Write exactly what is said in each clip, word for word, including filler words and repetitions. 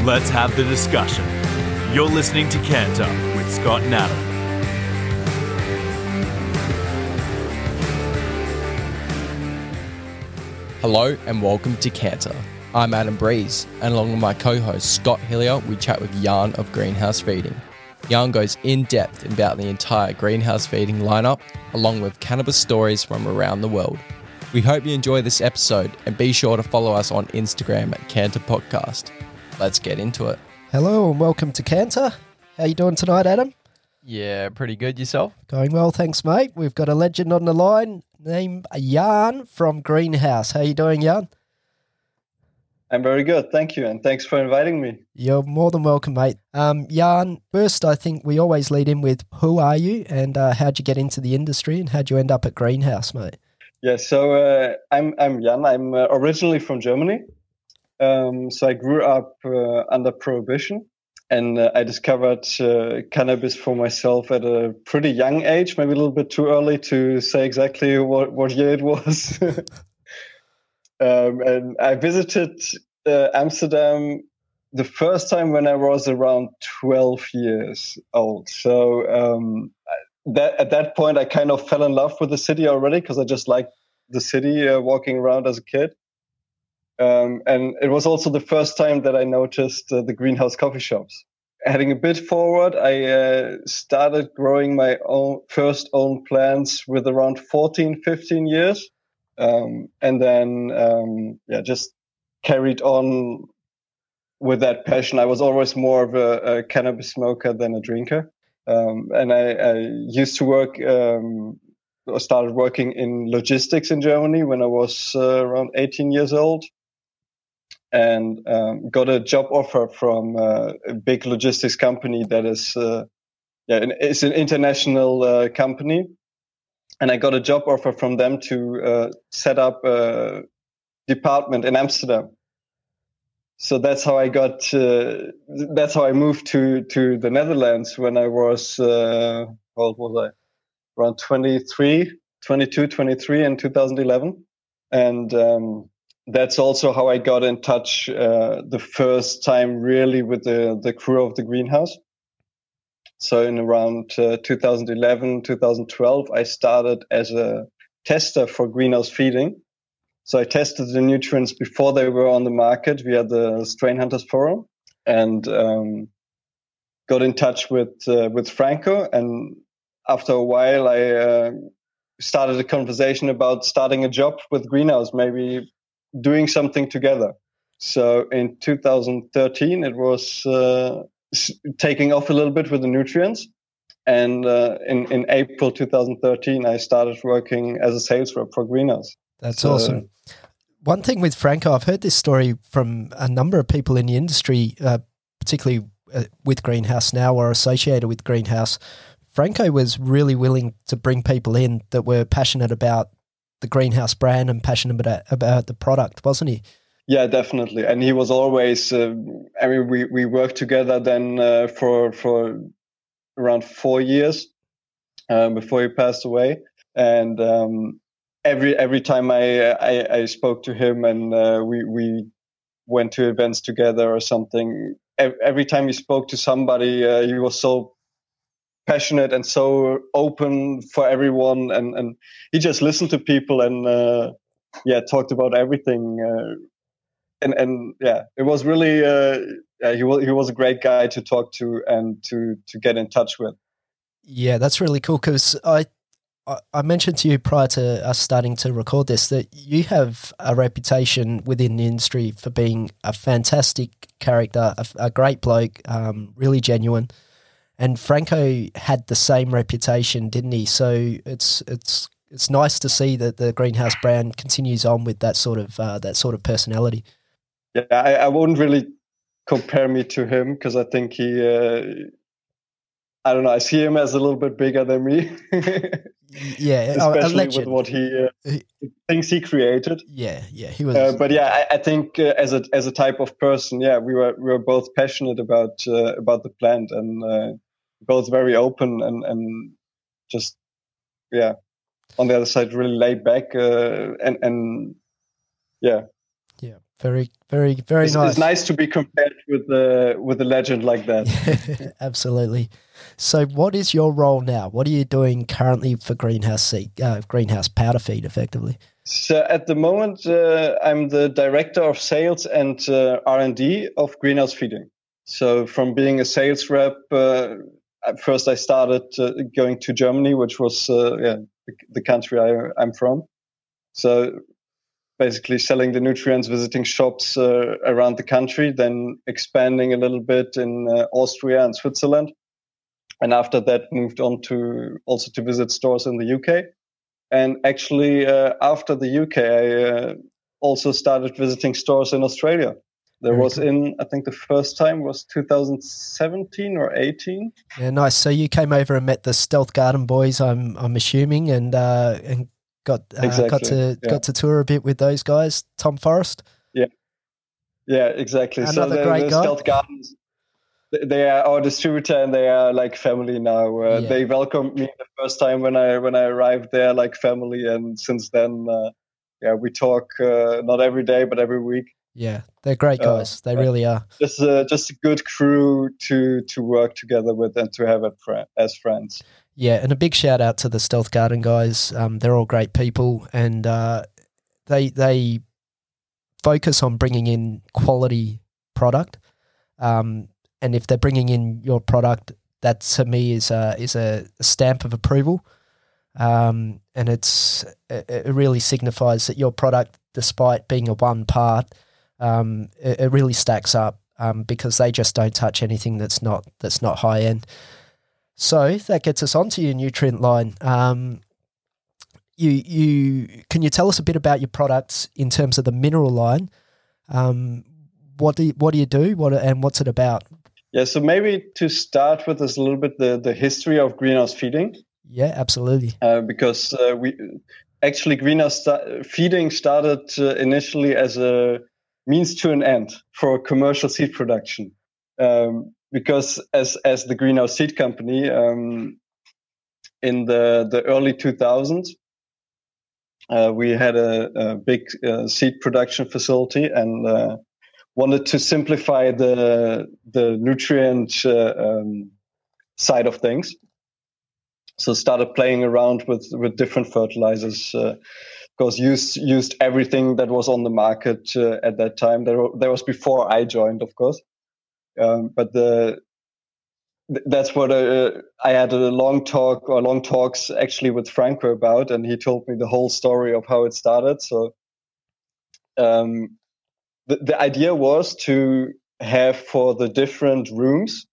Let's have the discussion. You're listening to Canter with Scott and Adam. Hello and welcome to Canter. I'm Adam Breeze, and along with my co-host Scott Hillier, we chat with Jan of Greenhouse Feeding. Jan goes in depth about the entire greenhouse feeding lineup, along with cannabis stories from around the world. We hope you enjoy this episode, and be sure to follow us on Instagram at Canter Podcast. Let's get into it. Hello and welcome to Canter. How you doing tonight, Adam? Yeah, pretty good. Yourself? Going well, thanks, mate. We've got a legend on the line named Jan from Greenhouse. How you doing, Jan? I'm very good, thank you, and thanks for inviting me. You're more than welcome, mate. Um, Jan, first, I think we always lead in with who are you and uh, how'd you get into the industry and how'd you end up at Greenhouse, mate? Yeah, so uh, I'm I'm Jan. I'm uh, originally from Germany. Um, so I grew up uh, under Prohibition, and uh, I discovered uh, cannabis for myself at a pretty young age, maybe a little bit too early to say exactly what, what year it was. um, and I visited uh, Amsterdam the first time when I was around twelve years old. So um, that at that point, I kind of fell in love with the city already because I just liked the city uh, walking around as a kid. Um, and it was also the first time that I noticed uh, the greenhouse coffee shops. Heading a bit forward, I uh, started growing my own first own plants with around fourteen, fifteen years. Um, and then, um, yeah, just carried on with that passion. I was always more of a, a cannabis smoker than a drinker. Um, and I, I used to work, um, I started working in logistics in Germany when I was uh, around eighteen years old. And um, got a job offer from uh, a big logistics company that is, uh, yeah, it's an international uh, company. And I got a job offer from them to uh, set up a department in Amsterdam. So that's how I got, uh, that's how I moved to, to the Netherlands when I was, uh, how old was I? Around twenty-three, twenty-two, twenty-three in two thousand eleven. And, um, that's also how I got in touch uh, the first time really with the, the crew of the greenhouse. So in around uh, two thousand eleven, two thousand twelve, I started as a tester for greenhouse feeding. So I tested the nutrients before they were on the market via the Strain Hunters Forum, and um, got in touch with uh, with Franco. And after a while, I uh, started a conversation about starting a job with greenhouse, maybe doing something together. So in two thousand thirteen, it was uh, taking off a little bit with the nutrients. And uh, in, in April two thousand thirteen, I started working as a sales rep for Greenhouse. That's so, awesome. One thing with Franco, I've heard this story from a number of people in the industry, uh, particularly uh, with Greenhouse now or associated with Greenhouse. Franco was really willing to bring people in that were passionate about the Greenhouse brand and passionate about, about the product, wasn't he? Yeah, definitely. And he was always, uh, I mean, we, we worked together then uh, for for around four years um, before he passed away. And um, every every time I, I, I spoke to him and uh, we, we went to events together or something, every time he spoke to somebody, uh, he was so passionate and so open for everyone, and, and he just listened to people and uh, yeah, talked about everything. Uh, and and yeah, it was really uh, yeah, he was he was a great guy to talk to and to to get in touch with. Yeah, that's really cool because I I mentioned to you prior to us starting to record this that you have a reputation within the industry for being a fantastic character, a, a great bloke, um, really genuine. And Franco had the same reputation, didn't he? So it's it's it's nice to see that the Greenhouse brand continues on with that sort of uh, that sort of personality. Yeah, I, I wouldn't really compare me to him because I think he, uh, I don't know, I see him as a little bit bigger than me. Yeah, especially with what he uh, things he created. Yeah, yeah, he was. Uh, but yeah, I, I think uh, as a as a type of person, yeah, we were we were both passionate about uh, about the plant and uh, both very open and and just yeah, on the other side really laid back uh, and and yeah. Yeah. Very, very, very it's, nice. It's nice to be compared with the with a legend like that. Absolutely. So, what is your role now? What are you doing currently for Greenhouse Seed, uh, Greenhouse Powder Feed, effectively? So, at the moment, uh, I'm the director of sales and uh, R and D of Greenhouse Feeding. So, from being a sales rep, uh, at first I started uh, going to Germany, which was uh, yeah, the, the country I, I'm from. So, basically selling the nutrients, visiting shops uh, around the country, then expanding a little bit in uh, Austria and Switzerland. And after that, moved on to also to visit stores in the U K. And actually, uh, after the U K, I uh, also started visiting stores in Australia. There Very was cool. in, I think the first time was two thousand seventeen or eighteen. Yeah, nice. So you came over and met the Stealth Garden boys, I'm I'm assuming, and uh, and got uh, exactly. got to yeah. got to tour a bit with those guys, Tom Forrest. Yeah, yeah, exactly. Another so the, great the guy. Stealth Gardens, they are our distributor and they are like family now. Uh, Yeah. They welcomed me the first time when I when I arrived there like family, and since then, uh, yeah, we talk uh, not every day but every week. Yeah, they're great guys. Uh, they really are. Just uh, just a good crew to to work together with and to have it fr- as friends. Yeah, and a big shout out to the Stealth Garden guys. Um, they're all great people, and uh, they they focus on bringing in quality product. Um, and if they're bringing in your product, that to me is a is a stamp of approval. Um, and it's it, it really signifies that your product, despite being a one part, um, it, it really stacks up. Um, because they just don't touch anything that's not that's not high end. So that gets us onto your nutrient line. Um, you you can you tell us a bit about your products in terms of the mineral line? Um, what do you, what do you do? What and what's it about? Yeah, so maybe to start with is a little bit the, the history of greenhouse feeding. Yeah, absolutely. Uh, because uh, we actually greenhouse st- feeding started uh, initially as a means to an end for commercial seed production. Um, because as as the Greenhouse Seed Company, um, in the, the early two thousands, uh, we had a, a big uh, seed production facility and uh, wanted to simplify the the nutrient uh, um, side of things. So started playing around with, with different fertilizers. Uh, of course, used used everything that was on the market uh, at that time. There, there was before I joined, of course. Um, but the that's what uh, I had a long talk or long talks actually with Franco about, and he told me the whole story of how it started. So um, the the idea was to have for the different rooms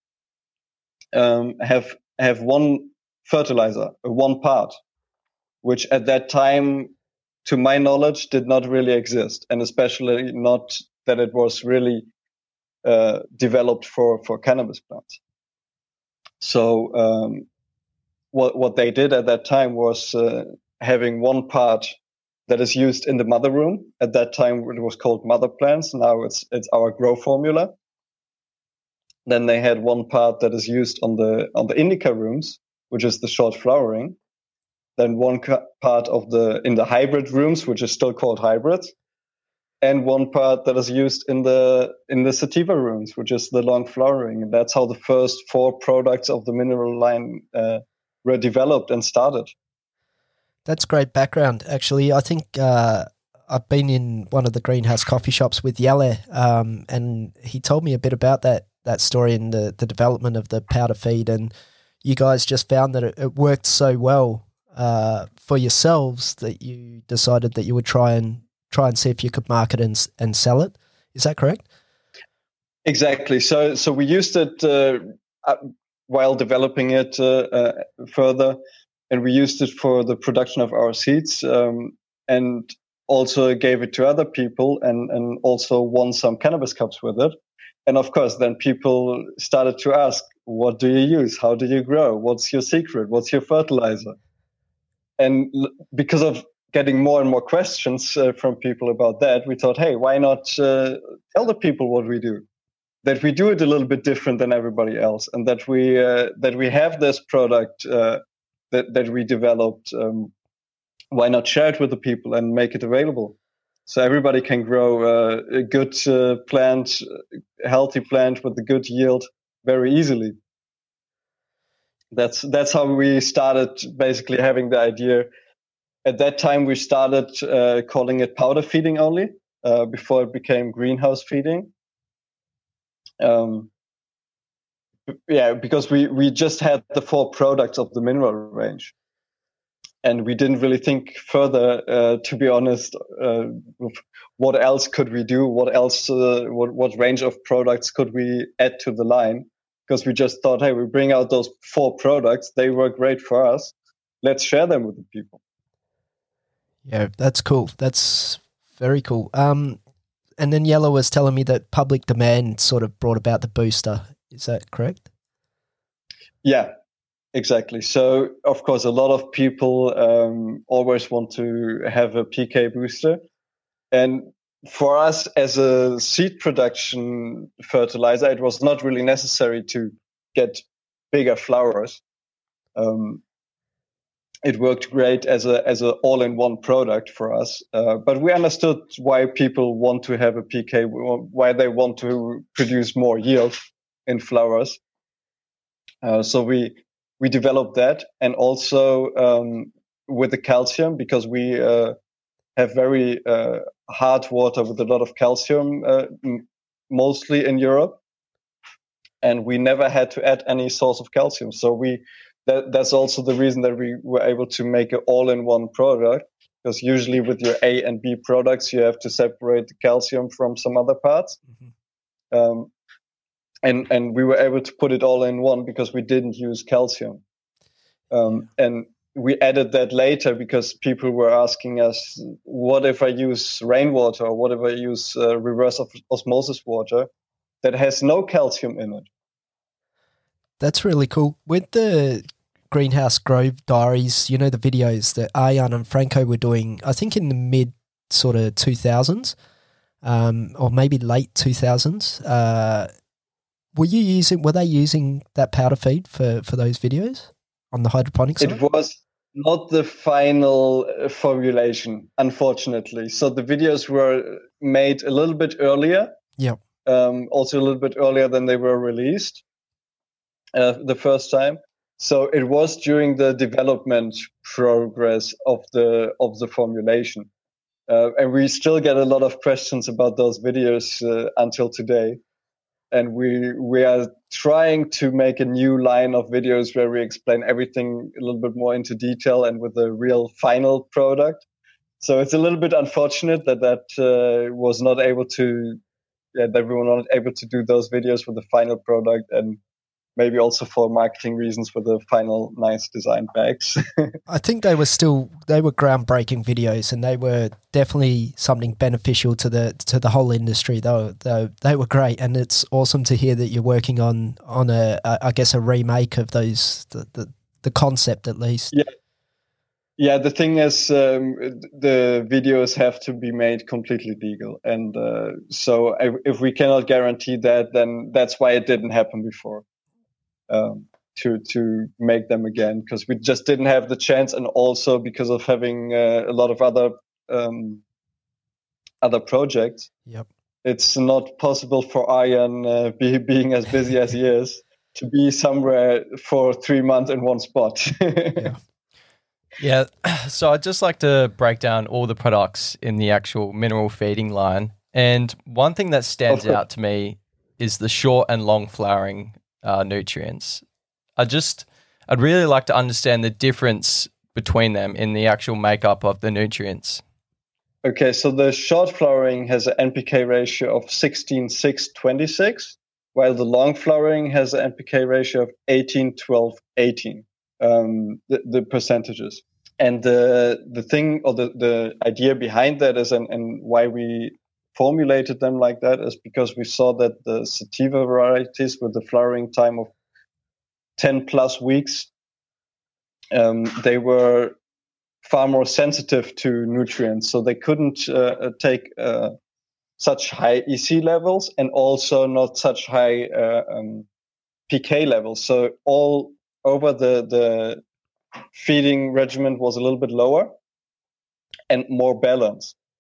um, have have one fertilizer, one part, which at that time, to my knowledge, did not really exist, and especially not that it was really uh, developed for for cannabis plants. So um, what what they did at that time was uh, having one part that is used in the mother room. At that time, it was called mother plants. Now it's it's our grow formula. Then they had one part that is used on the on the indica rooms, which is the short flowering. Then one ca- part of the in the hybrid rooms, which is still called hybrids, and one part that is used in the in the sativa rooms, which is the long flowering. And that's how the first four products of the mineral line uh, were developed and started. That's great background, actually. I think uh, I've been in one of the greenhouse coffee shops with Yalle, um, and he told me a bit about that that story and the, the development of the powder feed. And you guys just found that it, it worked so well uh, for yourselves that you decided that you would try and try and see if you could market and and sell it. Is that correct? Exactly. So so we used it uh, while developing it uh, uh, further, and we used it for the production of our seeds, um, and also gave it to other people, and and also won some cannabis cups with it. And of course, then people started to ask, "What do you use? How do you grow? What's your secret? What's your fertilizer?" And because of getting more and more questions uh, from people about that, we thought, hey, why not uh, tell the people what we do? That we do it a little bit different than everybody else, and that we uh, that we have this product uh, that that we developed. Um, why not share it with the people and make it available? So everybody can grow uh, a good uh, plant, a healthy plant with a good yield very easily. That's that's how we started basically having the idea. At that time, we started uh, calling it powder feeding only uh, before it became greenhouse feeding. Um, yeah, because we, we just had the four products of the mineral range. And we didn't really think further, uh, to be honest, uh, what else could we do? What else, uh, what, what range of products could we add to the line? Because we just thought, hey, we bring out those four products. They work great for us. Let's share them with the people. Yeah, that's cool. That's very cool. Um, and then Yellow was telling me that public demand sort of brought about the booster. Is that correct? Yeah, exactly. So, of course, a lot of people um, always want to have a P K booster. And for us as a seed production fertilizer, it was not really necessary to get bigger flowers. Um, it worked great as a as an all-in-one product for us. Uh, but we understood why people want to have a P K, why they want to produce more yield in flowers. Uh, so we we developed that, and also um, with the calcium, because we uh, have very uh, hard water with a lot of calcium, uh, m- mostly in Europe, and we never had to add any source of calcium. So we that, that's also the reason that we were able to make an all-in-one product, because usually with your A and B products, you have to separate the calcium from some other parts. Mm-hmm. Um, And and we were able to put it all in one because we didn't use calcium. Um, and we added that later because people were asking us, what if I use rainwater, or what if I use uh, reverse osmosis water that has no calcium in it? That's really cool. With the Greenhouse Grow Diaries, you know, the videos that Arjan and Franco were doing, I think in the mid sort of two thousands, um, or maybe late two thousands, uh, Were you using? Were they using that powder feed for, for those videos on the hydroponic side? It was not the final formulation, unfortunately. So the videos were made a little bit earlier. Yeah. Um, also a little bit earlier than they were released uh, the first time. So it was during the development progress of the of the formulation, uh, and we still get a lot of questions about those videos uh, until today. And we we are trying to make a new line of videos where we explain everything a little bit more into detail and with a real final product. So it's a little bit unfortunate that that uh, was not able to, yeah, that we were not able to do those videos with the final product, and maybe also for marketing reasons with the final nice design bags. I think they were still, they were groundbreaking videos, and they were definitely something beneficial to the to the whole industry. They were, they, they were great, and it's awesome to hear that you're working on on a, a I guess a remake of those, the, the the concept at least. Yeah, yeah. The thing is, um, the videos have to be made completely legal, and uh, so if, if we cannot guarantee that, then that's why it didn't happen before. Um, to to make them again, because we just didn't have the chance, and also because of having uh, a lot of other um, other projects. Yep, it's not possible for Arjan, uh, be, being as busy as he is, to be somewhere for three months in one spot. yeah. Yeah, so I'd just like to break down all the products in the actual mineral feeding line, and one thing that stands out to me is the short and long flowering Uh, nutrients. I just, I'd really like to understand the difference between them in the actual makeup of the nutrients. Okay, so the short flowering has an N P K ratio of sixteen six twenty-six, while the long flowering has an N P K ratio of eighteen twelve eighteen, um, the, the percentages. And the the thing, or the, the idea behind that is, and, and why we formulated them like that, is because we saw that the sativa varieties with the flowering time of ten plus weeks, um, they were far more sensitive to nutrients. So they couldn't uh, take uh, such high E C levels, and also not such high uh, um, P K levels. So all over the, the feeding regimen was a little bit lower and more balanced.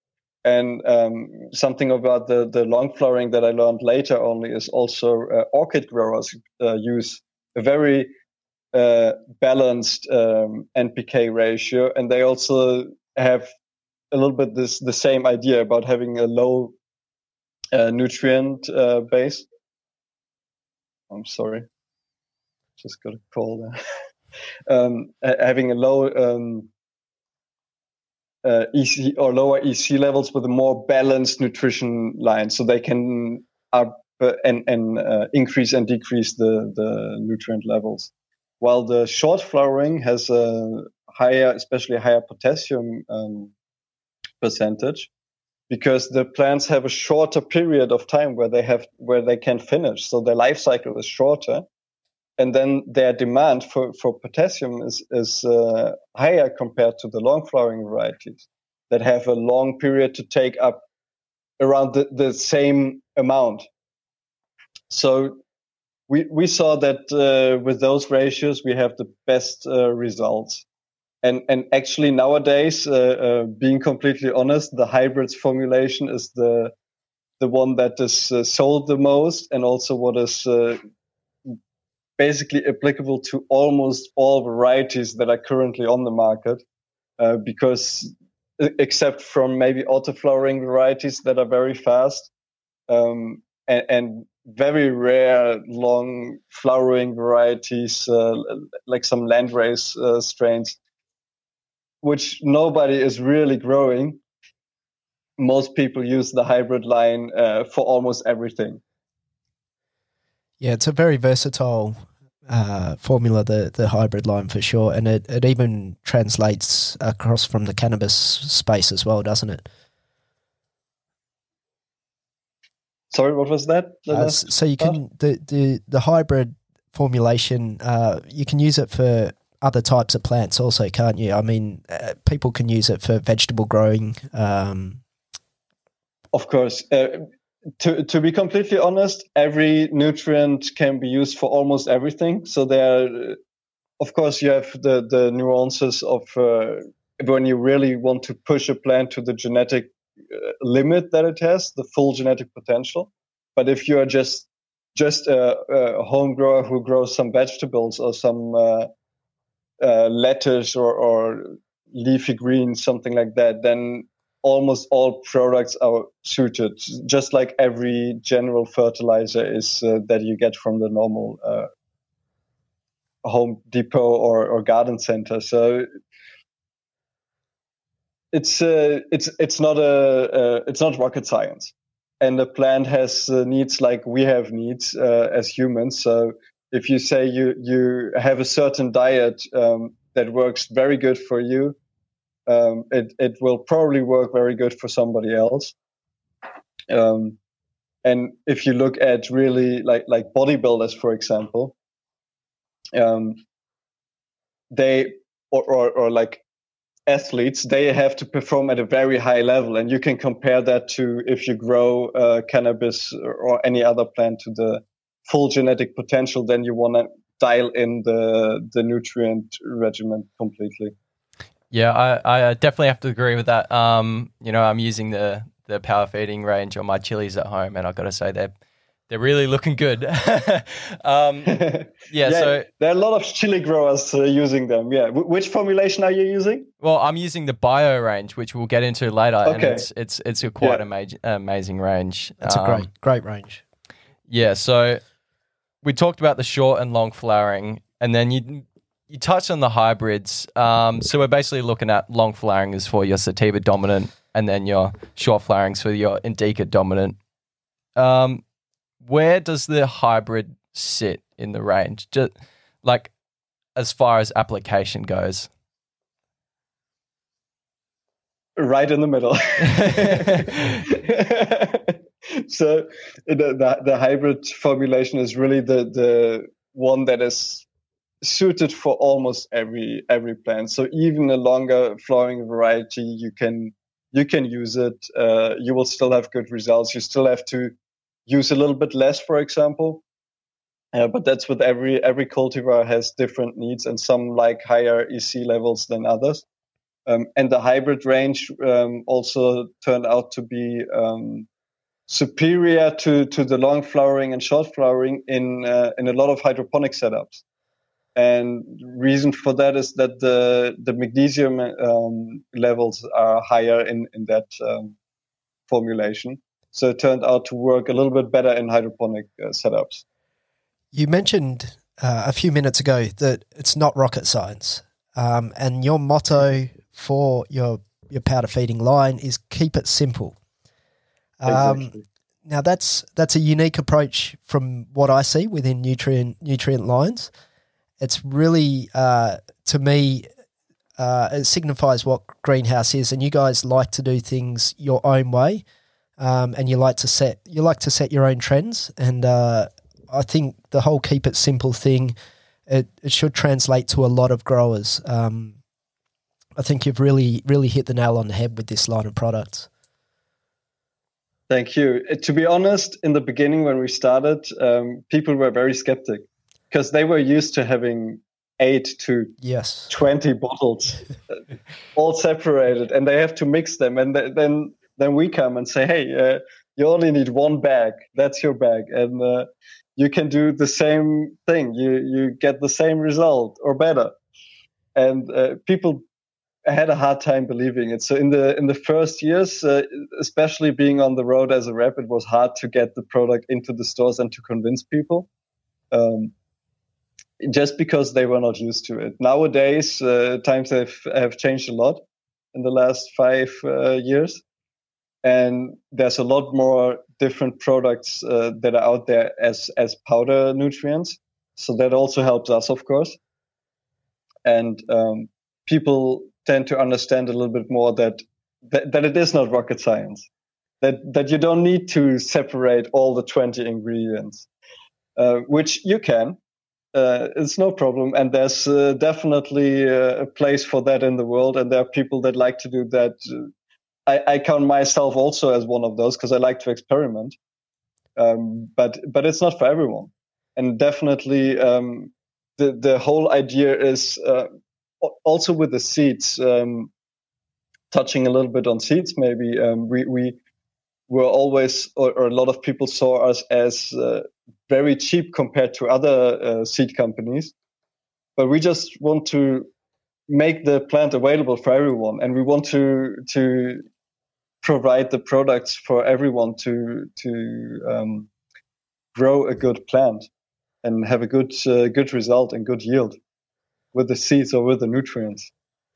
And um, something about the, the long flowering that I learned later only is also uh, orchid growers uh, use a very uh, balanced um, N P K ratio, and they also have a little bit this the same idea about having a low uh, nutrient uh, base. I'm sorry, just got a call there. um, having a low um, uh, E C or lower E C levels with a more balanced nutrition line, so they can up uh, and and uh, increase and decrease the the nutrient levels. While the short flowering has a higher, especially higher potassium um, percentage, because the plants have a shorter period of time where they have where they can finish, so their life cycle is shorter, and then their demand for, for potassium is is uh, higher compared to the long flowering varieties that have a long period to take up around the, the same amount. So we we saw that uh, with those ratios we have the best uh, results. And and actually nowadays, uh, uh, being completely honest, the hybrids formulation is the the one that is uh, sold the most, and also what is uh, basically applicable to almost all varieties that are currently on the market. Uh, because except from maybe auto-flowering varieties that are very fast, um, and, and very rare long flowering varieties uh, like some landrace uh, strains, which nobody is really growing. Most people use the hybrid line uh, for almost everything. Yeah, it's a very versatile uh, formula, the the hybrid line for sure, and it, it even translates across from the cannabis space as well, doesn't it? Sorry, what was that? Uh, so you can the, the the hybrid formulation, uh, you can use it for other types of plants also, can't you? I mean, uh, people can use it for vegetable growing. Um... Of course. Uh, to to be completely honest, every nutrient can be used for almost everything. So there, of course, you have the, the nuances of uh, when you really want to push a plant to the genetic uh, limit that it has, the full genetic potential. But if you are just just a, a home grower who grows some vegetables or some uh, Uh, lettuce or, or leafy greens, something like that, then almost all products are suited, just like every general fertilizer is uh, that you get from the normal uh, Home Depot or, or garden center. So it's uh, it's it's not a uh, it's not rocket science, and the plant has uh, needs like we have needs uh, as humans. So if you say you, you have a certain diet um, that works very good for you, um, it, it will probably work very good for somebody else. Um, and if you look at really like, like bodybuilders, for example, um, they or, or, or like athletes, they have to perform at a very high level. And you can compare that to if you grow uh, cannabis or, or any other plant to the full genetic potential, then you want to dial in the the nutrient regimen completely. Yeah, I, I definitely have to agree with that. Um, you know, I'm using the the power feeding range on my chilies at home, and I've got to say they're they're really looking good. um, yeah, yeah, so there are a lot of chili growers uh, using them. Yeah, w- which formulation are you using? Well, I'm using the bio range, which we'll get into later, okay. and it's it's it's a quite yeah. amazing amazing range. It's um, a great great range. Yeah, so we talked about the short and long flowering, and then you you touched on the hybrids. Um, so we're basically looking at long flowering is for your sativa dominant, and then your short flowering is for your indica dominant. Um, where does the hybrid sit in the range, just like as far as application goes? Right in the middle. So the, the the hybrid formulation is really the the one that is suited for almost every every plant. So even a longer flowering variety, you can you can use it. Uh, you will still have good results. You still have to use a little bit less, for example. Uh, but that's with every every cultivar has different needs, and some like higher E C levels than others. Um, and the hybrid range um, also turned out to be um, superior to, to the long flowering and short flowering in uh, in a lot of hydroponic setups. And reason for that is that the the magnesium um, levels are higher in in that um, formulation. So it turned out to work a little bit better in hydroponic uh, setups. You mentioned uh, a few minutes ago that it's not rocket science, um, and your motto for your your powder feeding line is keep it simple. Um, Exactly. Now that's that's a unique approach from what I see within nutrient nutrient lines. It's really uh, to me uh, it signifies what greenhouse is, and you guys like to do things your own way, um, and you like to set you like to set your own trends. And uh, I think the whole keep it simple thing it, it should translate to a lot of growers. Um, I think you've really, really hit the nail on the head with this line of products. Thank you. Uh, To be honest, in the beginning when we started, um, people were very skeptic because they were used to having eight to Yes. twenty bottles uh, all separated, and they have to mix them. And th- then then we come and say, hey, uh, you only need one bag. That's your bag. And uh, you can do the same thing. You, you get the same result or better. And uh, people had a hard time believing it. So in the in the first years, uh, especially being on the road as a rep, it was hard to get the product into the stores and to convince people, um, just because they were not used to it. Nowadays, uh, times have have changed a lot in the last five uh, years, and there's a lot more different products uh, that are out there as as powder nutrients. So that also helps us, of course, and um, people tend to understand a little bit more that, that that it is not rocket science, that that you don't need to separate all the twenty ingredients, uh, which you can. Uh, it's no problem, and there's uh, definitely uh, a place for that in the world, and there are people that like to do that. I, I count myself also as one of those because I like to experiment, um, but but it's not for everyone, and definitely um, the the whole idea is. Uh, Also with the seeds, um, touching a little bit on seeds, maybe um, we we were always, or, or a lot of people saw us as uh, very cheap compared to other uh, seed companies. But we just want to make the plant available for everyone, and we want to to provide the products for everyone to to um, grow a good plant and have a good uh, good result and good yield with the seeds or with the nutrients.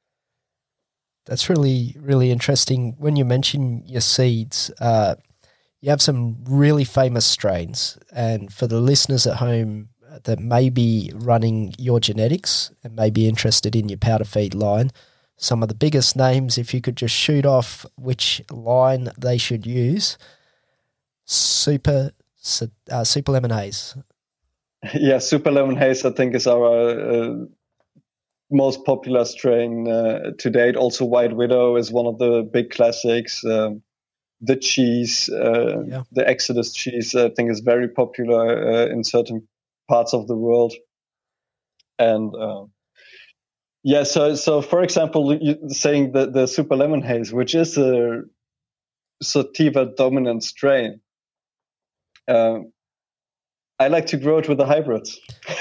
That's really, really interesting. When you mention your seeds, uh, you have some really famous strains. And for the listeners at home that may be running your genetics and may be interested in your powder feed line, some of the biggest names, if you could just shoot off which line they should use. Super, uh, Super Lemon Haze. Yeah, Super Lemon Haze, I think, is our uh, most popular strain uh, to date. Also, White Widow is one of the big classics. Um, the cheese, uh, Yeah. the Exodus cheese, I think is very popular uh, in certain parts of the world. And uh, yeah, so so for example, you saying the the Super Lemon Haze, which is a sativa dominant strain. Uh, I like to grow it with the hybrids.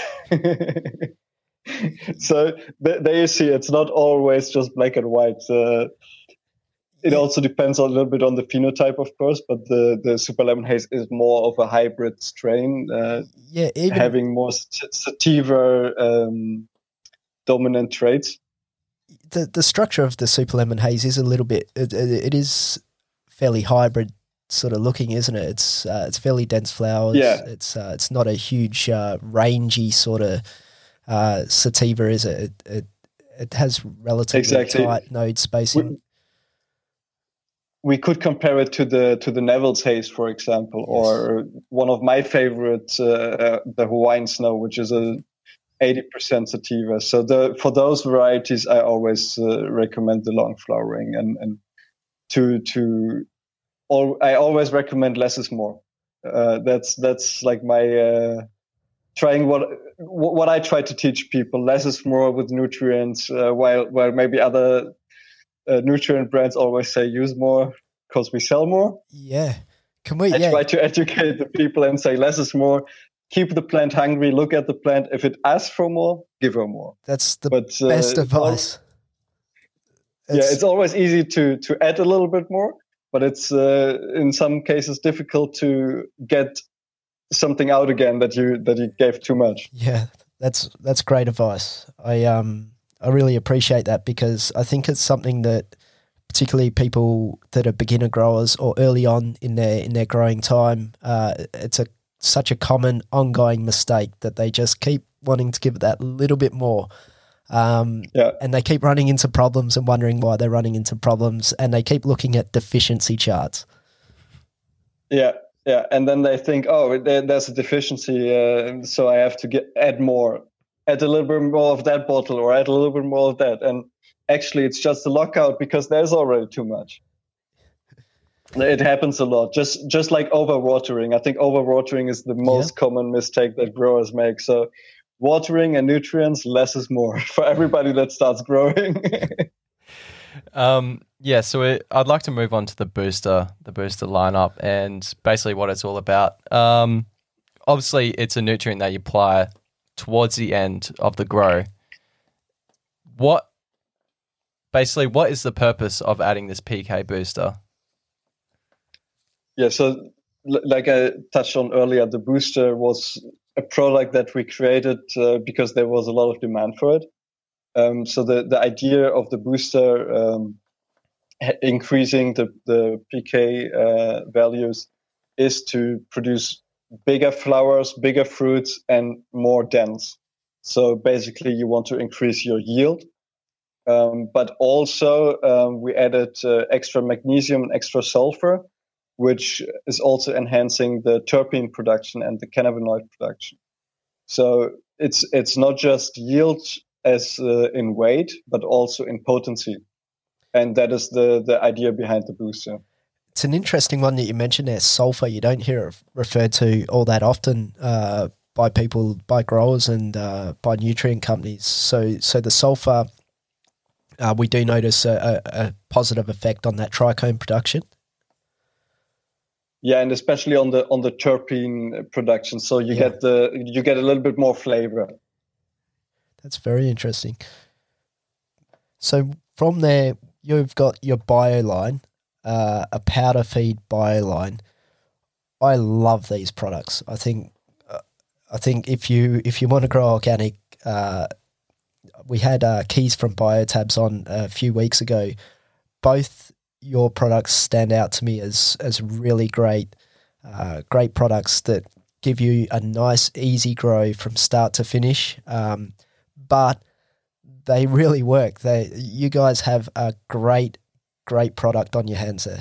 So th- there you see, it's not always just black and white. Uh, it Yeah. also depends a little bit on the phenotype, of course, but the, the Super Lemon Haze is more of a hybrid strain, uh, Yeah, even having more st- sativa um, dominant traits. the the structure of the Super Lemon Haze is a little bit. It, it, it is fairly hybrid sort of looking, isn't it? It's uh, it's fairly dense flowers. Yeah. It's uh, it's not a huge uh, rangy sort of uh, sativa, is it? It it, it has relatively Exactly. tight node spacing. We, we could compare it to the to the Neville's Haze, for example, Yes. or one of my favorites, uh, the Hawaiian Snow, which is a eighty percent sativa. So the for those varieties, I always uh, recommend the long flowering, and and to to all, I always recommend less is more. Uh, that's that's like my uh, trying what what I try to teach people. Less is more with nutrients, uh, while while maybe other uh, nutrient brands always say use more because we sell more. Yeah. Can we? I yeah. try to educate the people and say less is more. Keep the plant hungry. Look at the plant. If it asks for more, give her more. That's the but, uh, best advice. It's, yeah, it's always easy to to add a little bit more, but it's uh, in some cases difficult to get something out again that you that you gave too much. Yeah, that's that's great advice. I um I really appreciate that, because I think it's something that particularly people that are beginner growers or early on in their in their growing time, uh, it's a such a common ongoing mistake that they just keep wanting to give it that little bit more. Um, yeah. And they keep running into problems and wondering why they're running into problems, and they keep looking at deficiency charts. Yeah, yeah, and then they think, oh, there, there's a deficiency, uh, so I have to get add more, add a little bit more of that bottle, or add a little bit more of that, and actually, it's just a lockout because there's already too much. It happens a lot, just just like overwatering. I think overwatering is the most yeah. common mistake that growers make. So. Watering and nutrients, less is more for everybody that starts growing. um, yeah, so it, I'd like to move on to the booster, the booster lineup, and basically what it's all about. Um, obviously, it's a nutrient that you apply towards the end of the grow. What, basically, what is the purpose of adding this P K booster? Yeah, so like I touched on earlier, the booster was a product that we created uh, because there was a lot of demand for it. Um, so the, the idea of the booster um, increasing the, the P K uh, values is to produce bigger flowers, bigger fruits, and more dense. So basically you want to increase your yield. Um, but also um, we added uh, extra magnesium and extra sulfur, which is also enhancing the terpene production and the cannabinoid production. So it's it's not just yield as uh, in weight, but also in potency. And that is the, the idea behind the booster. It's an interesting one that you mentioned there, sulfur. You don't hear it referred to all that often uh, by people, by growers and uh, by nutrient companies. So, so the sulfur, uh, we do notice a, a, a positive effect on that trichome production. Yeah, and especially on the on the terpene production, so you yeah. get the you get a little bit more flavor. That's very interesting. So from there, you've got your bio line, uh, a powder feed bio line. I love these products. I think uh, I think if you if you want to grow organic, uh, we had uh, Keys from BioTabs on a few weeks ago. Both your products stand out to me as as really great, uh, great products that give you a nice, easy grow from start to finish. Um, but they really work. They, you guys have a great, great product on your hands there.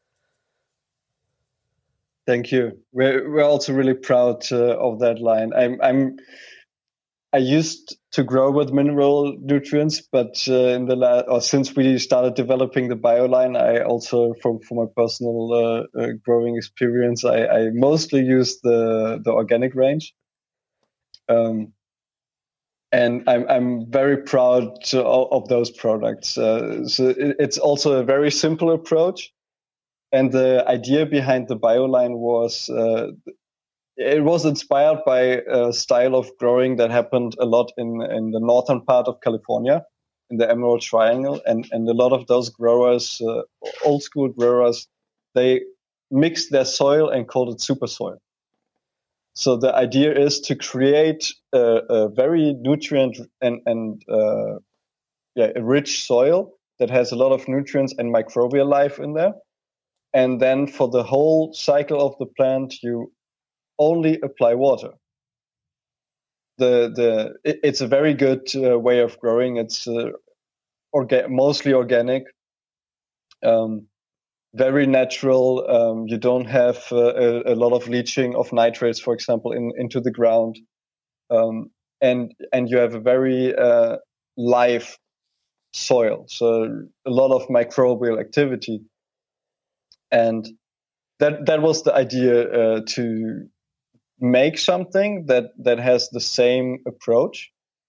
Thank you. We're we're also really proud uh, of that line. I'm I'm. I used to grow with mineral nutrients, but uh, in the la- or since we started developing the BioLine, I also, from from my personal uh, uh, growing experience, I, I mostly use the the organic range. Um, and I'm I'm very proud to, of those products. Uh, so it, it's also a very simple approach, and the idea behind the BioLine was. Uh, It was inspired by a style of growing that happened a lot in, in the northern part of California, in the Emerald Triangle. And, and a lot of those growers, uh, old school growers, they mixed their soil and called it super soil. So the idea is to create a, a very nutrient and, and uh, yeah, a rich soil that has a lot of nutrients and microbial life in there. And then for the whole cycle of the plant, you only apply water. The the it, it's a very good uh, way of growing. It's uh, orga- mostly organic, um, very natural. Um, you don't have uh, a, a lot of leaching of nitrates, for example, in, into the ground, um, and and you have a very uh, live soil, so a lot of microbial activity, and that that was the idea uh, to make something that, that has the same approach,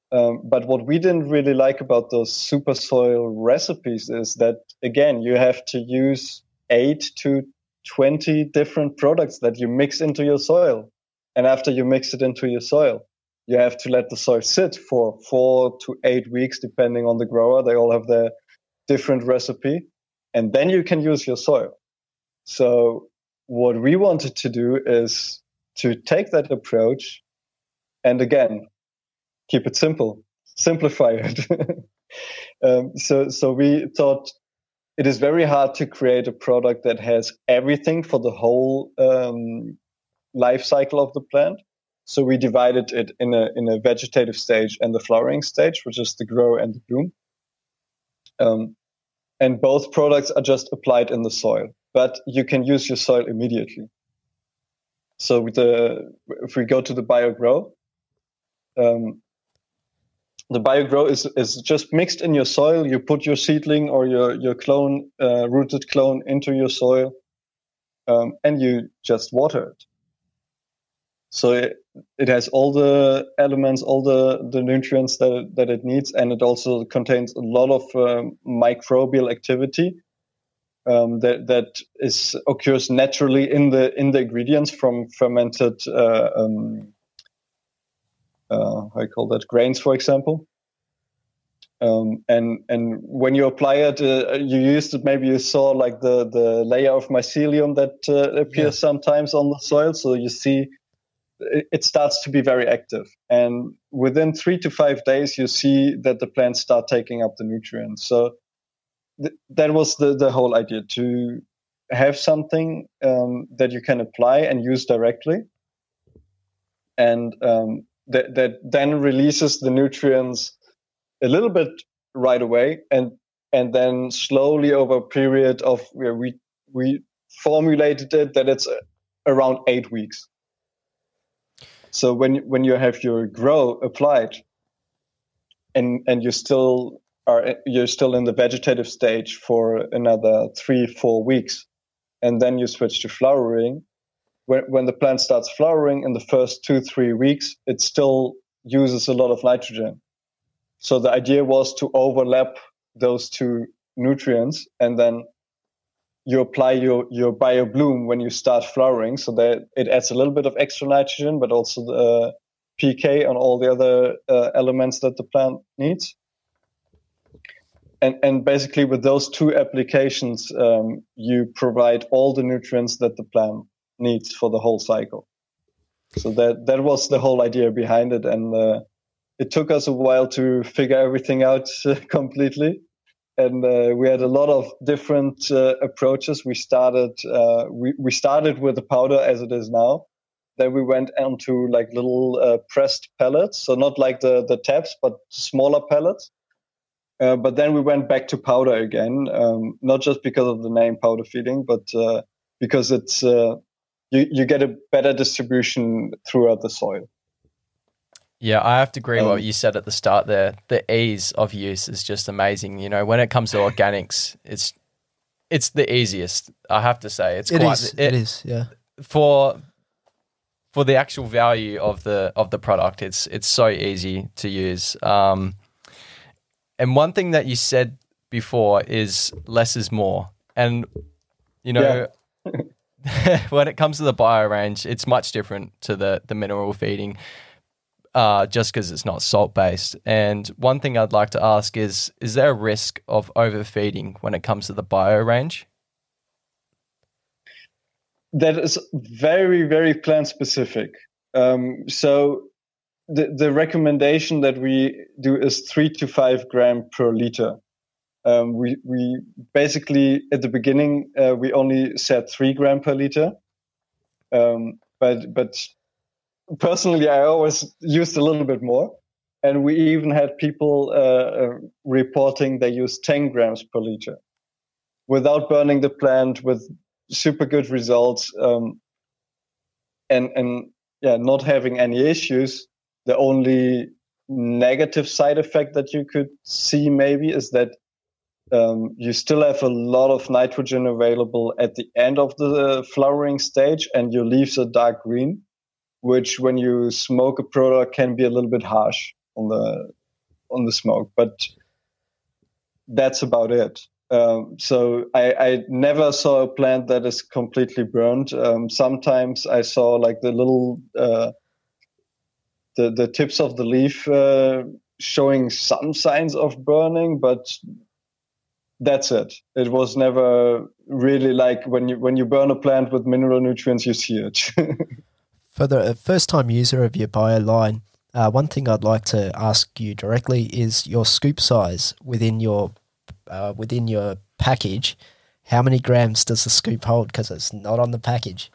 Um, but what we didn't really like about those super soil recipes is that, again, you have to use eight to twenty different products that you mix into your soil. And after you mix it into your soil, you have to let the soil sit for four to eight weeks, depending on the grower. They all have their different recipe. And then you can use your soil. So what we wanted to do is to take that approach and, again, keep it simple, simplify it. um, so, so we thought it is very hard to create a product that has everything for the whole um, life cycle of the plant. So we divided it in a in a vegetative stage and the flowering stage, which is the grow and the bloom. Um, and both products are just applied in the soil, but you can use your soil immediately. So with the if we go to the BioGrow, um, the BioGrow is is just mixed in your soil. You put your seedling or your your clone, uh, rooted clone, into your soil, um, and you just water it. So it, it has all the elements, all the, the nutrients that that it needs, and it also contains a lot of um, microbial activity um, that that is occurs naturally in the in the ingredients from fermented uh, um, uh, how you call that grains, for example. Um, and and when you apply it, uh, you used it. Maybe you saw like the the layer of mycelium that uh, appears yeah. sometimes on the soil. So you see. It starts to be very active. And within three to five days, you see that the plants start taking up the nutrients. So th- that was the, the whole idea, to have something um, that you can apply and use directly. And um, that, that then releases the nutrients a little bit right away. And and then slowly over a period of where we, we formulated it that it's around eight weeks. So when when you have your grow applied, and and you still are you're still in the vegetative stage for another three four weeks, and then you switch to flowering. When when the plant starts flowering in the first two three weeks, it still uses a lot of nitrogen. So the idea was to overlap those two nutrients, and then you apply your, your BioBloom when you start flowering, so that it adds a little bit of extra nitrogen, but also the P K on all the other uh, elements that the plant needs. And and basically with those two applications, um, you provide all the nutrients that the plant needs for the whole cycle. So that, that was the whole idea behind it. And uh, it took us a while to figure everything out uh, completely. And uh, we had a lot of different uh, approaches. We started uh, we, we started with the powder as it is now. Then we went on to like little uh, pressed pellets, so not like the, the tabs, but smaller pellets. Uh, but then we went back to powder again, um, not just because of the name powder feeding, but uh, because it's uh, you, you get a better distribution throughout the soil. Yeah, I have to agree with Um, what you said at the start there. The ease of use is just amazing. You know, when it comes to organics, it's it's the easiest. I have to say, it's It quite is. It is. Yeah. for for the actual value of the of the product. It's it's so easy to use. Um, and one thing that you said before is less is more. And you know, yeah. when it comes to the bio range, it's much different to the the mineral feeding. Uh, just because it's not salt-based. And one thing I'd like to ask is, is there a risk of overfeeding when it comes to the bio range? That is very, very plant-specific. Um, so the, the recommendation that we do is three to five gram per liter. Um, we, we basically, at the beginning, uh, we only said three gram per liter. Um, but but personally, I always used a little bit more, and we even had people uh, uh, reporting they used ten grams per liter without burning the plant, with super good results, um, and and yeah, not having any issues. The only negative side effect that you could see maybe is that um, you still have a lot of nitrogen available at the end of the flowering stage, and your leaves are dark green, which when you smoke a product can be a little bit harsh on the on the smoke, but that's about it. Um, so I, I never saw a plant that is completely burned. Um, sometimes I saw like the little uh, the the tips of the leaf uh, showing some signs of burning, but that's it. It was never really like when you when you burn a plant with mineral nutrients, you see it. For the first time user of your bio line, uh, one thing I'd like to ask you directly is your scoop size within your uh, within your package. How many grams does the scoop hold? Because it's not on the package.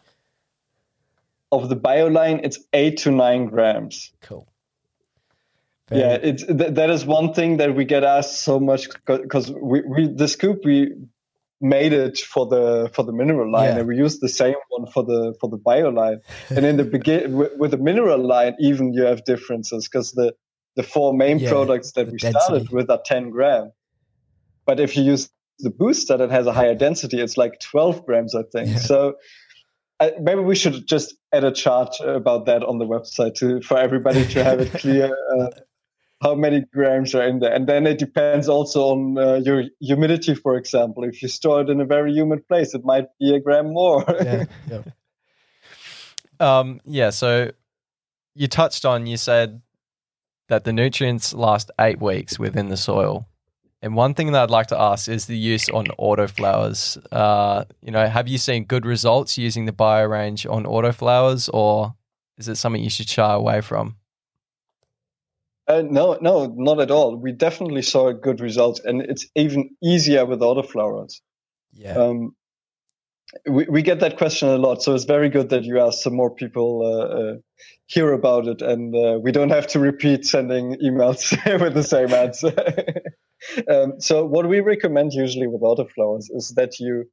Of the bio line, it's eight to nine grams. Cool. Very yeah, it's th- that is one thing that we get asked so much because we, we the scoop we made it for the for the mineral line, yeah. and we used the same one for the for the bio line. And in the begin with, with the mineral line, even you have differences because the the four main yeah, products that we density. started with are ten gram. But if you use the booster that has a higher density, it's like twelve grams, I think. Yeah. So uh, maybe we should just add a chart about that on the website to for everybody to have it clear. Uh, how many grams are in there. And then it depends also on uh, your humidity, for example. If you store it in a very humid place, it might be a gram more. yeah, yeah. Um, yeah, so you touched on, you said that the nutrients last eight weeks within the soil. And one thing that I'd like to ask is the use on autoflowers. Uh, you know, have you seen good results using the bio range on autoflowers, or is it something you should shy away from? Uh, no, no, not at all. We definitely saw good results, and it's even easier with autoflowers. Yeah. Um, we we get that question a lot, so it's very good that you asked, so more people uh, uh, hear about it, and uh, we don't have to repeat sending emails with the same answer. um, so what we recommend usually with autoflowers is that you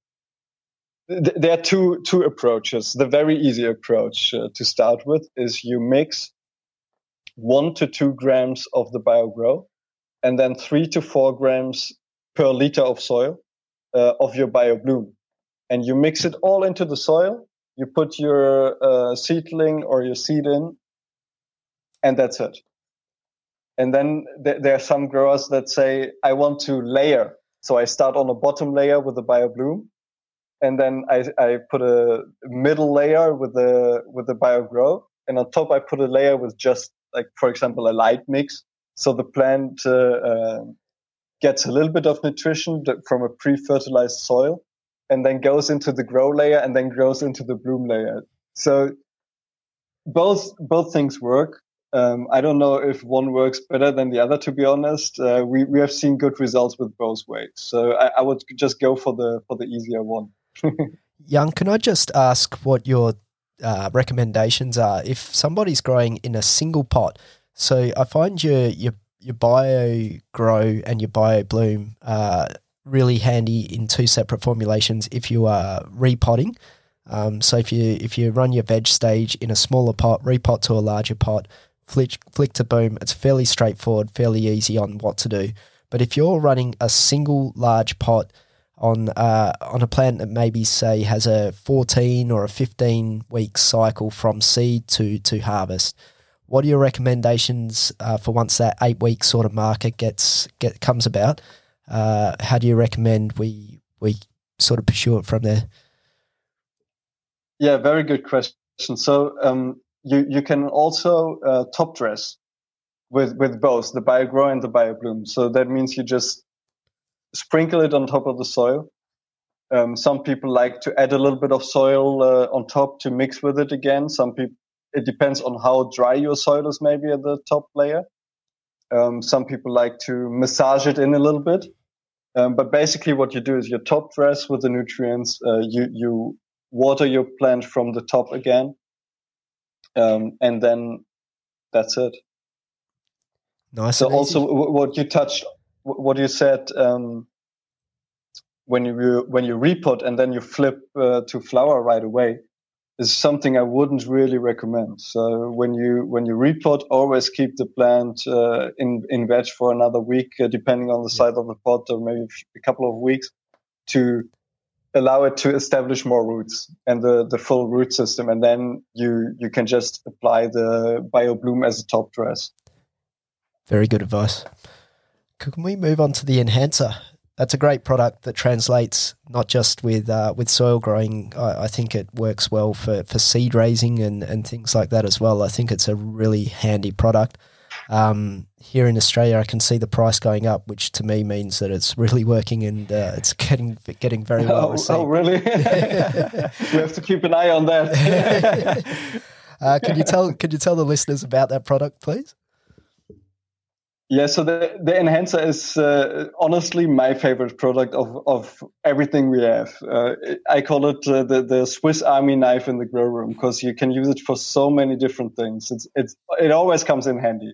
th- there are two two approaches. The very easy approach uh, to start with is you mix one to two grams of the BioGrow, and then three to four grams per liter of soil uh, of your BioBloom. And you mix it all into the soil, you put your uh, seedling or your seed in, and that's it. And then th- there are some growers that say, I want to layer. So I start on a bottom layer with the BioBloom, and then I, I put a middle layer with the with the BioGrow, and on top I put a layer with just, like, for example, a light mix. So the plant uh, uh, gets a little bit of nutrition from a pre-fertilized soil and then goes into the grow layer and then grows into the bloom layer. So both both things work. Um, I don't know if one works better than the other, to be honest. Uh, we, we have seen good results with both ways. So I, I would just go for the for the easier one. Jan, can I just ask what your Uh, recommendations are if somebody's growing in a single pot? So I find your your your bio grow and your bio bloom uh, really handy in two separate formulations if you are repotting. Um, so if you if you run your veg stage in a smaller pot, repot to a larger pot, flick flick to boom, it's fairly straightforward, fairly easy on what to do. But if you're running a single large pot on uh, on a plant that maybe, say, has a fourteen or a fifteen week cycle from seed to, to harvest, what are your recommendations uh, for once that eight week sort of marker gets get comes about? Uh, how do you recommend we we sort of pursue it from there? Yeah, very good question. So um, you you can also uh, top dress with with both the BioGrow and the BioBloom. So that means you just sprinkle it on top of the soil. Um, some people like to add a little bit of soil uh, on top to mix with it again. Some people, it depends on how dry your soil is, maybe at the top layer. Um, some people like to massage it in a little bit. Um, but basically what you do is you top dress with the nutrients. Uh, you, you water your plant from the top again. Um, and then that's it. Nice. So also w- what you touched, w- what you said, um, when you when you repot and then you flip uh, to flower right away, is something I wouldn't really recommend. So when you when you repot, always keep the plant uh, in in veg for another week, uh, depending on the size of the pot, or maybe a couple of weeks, to allow it to establish more roots and the, the full root system, and then you you can just apply the BioBloom as a top dress. Very good advice. Can we move on to the enhancer? That's a great product that translates not just with uh, with soil growing. I, I think it works well for, for seed raising and, and things like that as well. I think it's a really handy product. Um, here in Australia, I can see the price going up, which to me means that it's really working and uh, it's getting getting very well oh, received. Oh, really? We have to keep an eye on that. uh, can you tell Can you tell the listeners about that product, please? Yeah, so the, the enhancer is uh, honestly my favorite product of, of everything we have. Uh, I call it uh, the, the Swiss Army knife in the grow room because you can use it for so many different things. It's it's it always comes in handy.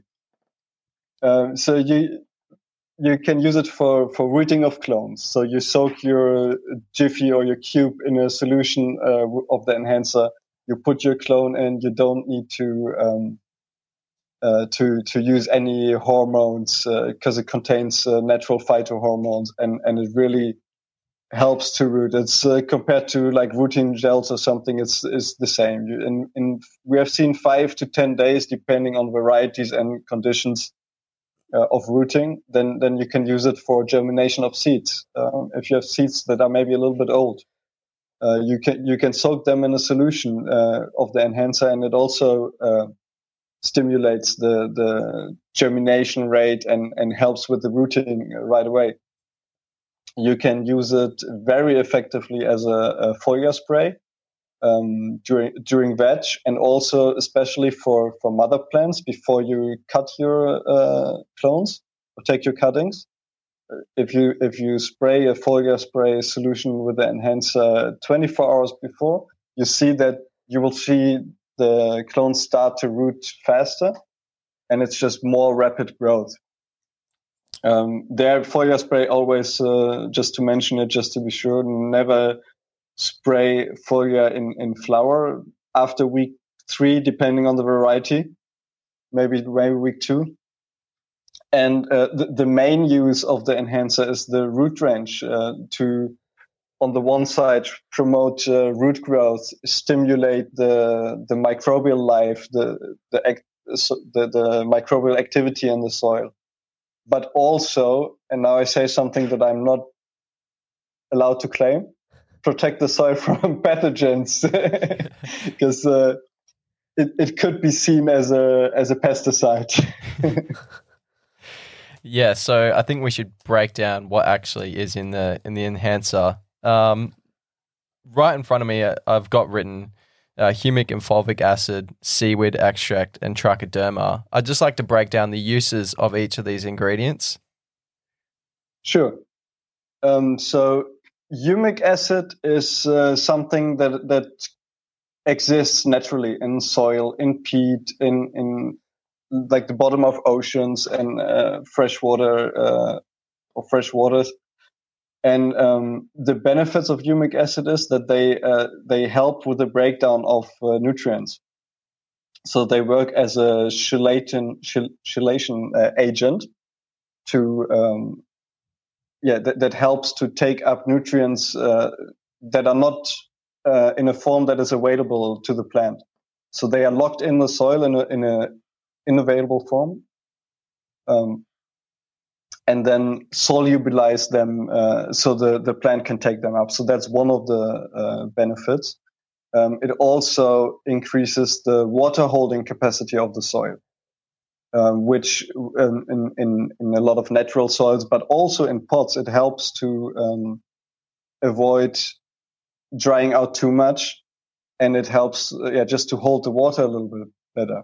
Um, so you you can use it for, for rooting of clones. So you soak your Jiffy or your cube in a solution uh, of the enhancer. You put your clone in. You don't need to. Um, Uh, to to use any hormones because uh, it contains uh, natural phytohormones and, and it really helps to root. It's uh, compared to like rooting gels or something. It's is the same. You, in, in we have seen five to ten days depending on varieties and conditions uh, of rooting. Then then you can use it for germination of seeds. Uh, if you have seeds that are maybe a little bit old, uh, you can you can soak them in a solution uh, of the enhancer, and it also uh, stimulates the, the germination rate and, and helps with the rooting right away. You can use it very effectively as a, a foliar spray um, during during veg, and also especially for, for mother plants before you cut your uh, clones or take your cuttings. If you if you spray a foliar spray solution with the enhancer twenty-four hours before, you see that you will see the clones start to root faster, and it's just more rapid growth. Um, their foliar spray always, uh, just to mention it, just to be sure, never spray foliar in, in flower after week three, depending on the variety, maybe maybe week two. And uh, the, the main use of the enhancer is the root range uh, to, on the one side, promote uh, root growth, stimulate the the microbial life, the the, the the microbial activity in the soil, but also, and now I say something that I'm not allowed to claim, protect the soil from pathogens, because uh, it it could be seen as a as a pesticide. Yeah, so I think we should break down what actually is in the in the enhancer. Um, right in front of me, I've got written uh, humic and fulvic acid, seaweed extract, and trichoderma. I'd just like to break down the uses of each of these ingredients. Sure. Um, so humic acid is uh, something that that exists naturally in soil, in peat, in in like the bottom of oceans and uh, freshwater uh, or fresh waters. And um, the benefits of humic acid is that they uh, they help with the breakdown of uh, nutrients. So they work as a chelation chelation uh, agent to um, yeah that, that helps to take up nutrients uh, that are not uh, in a form that is available to the plant. So they are locked in the soil in a in a inavailable form. Um, and then solubilize them uh, so the, the plant can take them up. So that's one of the uh, benefits. Um, it also increases the water holding capacity of the soil, um, which um, in, in, in a lot of natural soils, but also in pots, it helps to um, avoid drying out too much, and it helps uh, yeah, just to hold the water a little bit better.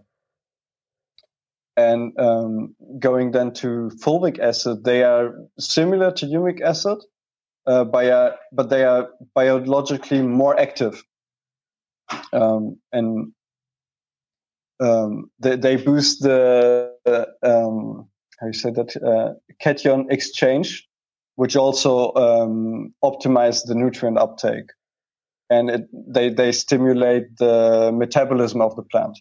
And um, going then to fulvic acid, they are similar to humic acid, uh, bio, but they are biologically more active. Um, and um, they, they boost the, uh, um, how you say that, uh, cation exchange, which also um, optimize the nutrient uptake. And it, they, they stimulate the metabolism of the plant.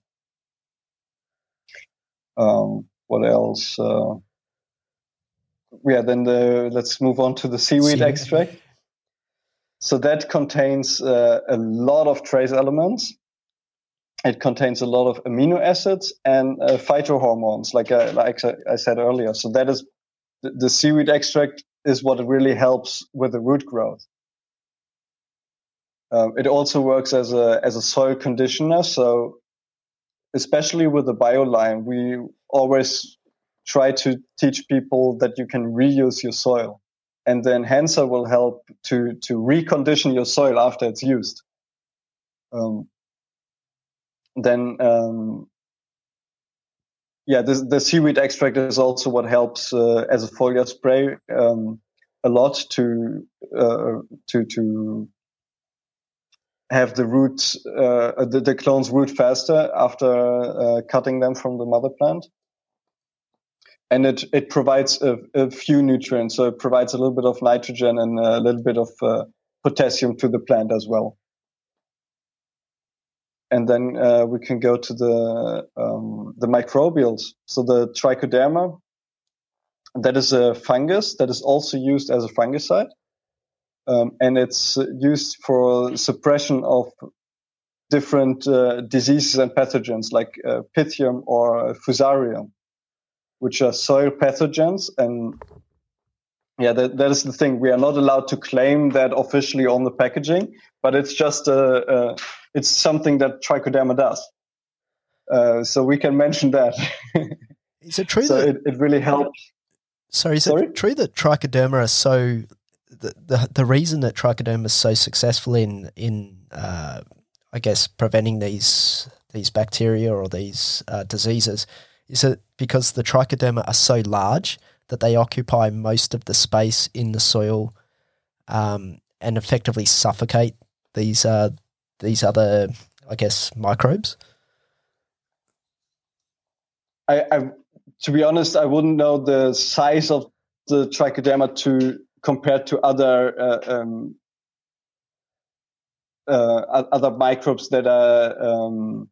Um, what else? Uh, yeah, then the, let's move on to the seaweed Seaweed. extract. So that contains uh, a lot of trace elements. it contains a lot of amino acids and uh, phytohormones, like I, like I said earlier. So that is the, the seaweed extract is what really helps with the root growth. Um, it also works as a as a soil conditioner. So especially with the BioLime, we always try to teach people that you can reuse your soil, and the enhancer will help to to recondition your soil after it's used. Um, then, um, yeah, the, the seaweed extract is also what helps uh, as a foliar spray um, a lot to uh, to to have the roots, uh, the, the clones root faster after uh, cutting them from the mother plant. And it, it provides a, a few nutrients. So it provides a little bit of nitrogen and a little bit of uh, potassium to the plant as well. And then uh, we can go to the um, the microbials. So the trichoderma, that is a fungus that is also used as a fungicide. Um, and it's used for suppression of different uh, diseases and pathogens like uh, Pythium or Fusarium, which are soil pathogens. And yeah, that, that is the thing. We are not allowed to claim that officially on the packaging, but it's just a, a it's something that Trichoderma does. Uh, so we can mention that. Is it true so that it, it really helps? Sorry, is Sorry? it true that Trichoderma are so the, the the reason that Trichoderma is so successful in in uh, I guess preventing these these bacteria or these uh, diseases is it because the Trichoderma are so large that they occupy most of the space in the soil um, and effectively suffocate these uh, these other, I guess, microbes? I, I, to be honest, I wouldn't know the size of the Trichoderma to compared to other uh, um, uh, other microbes that are um,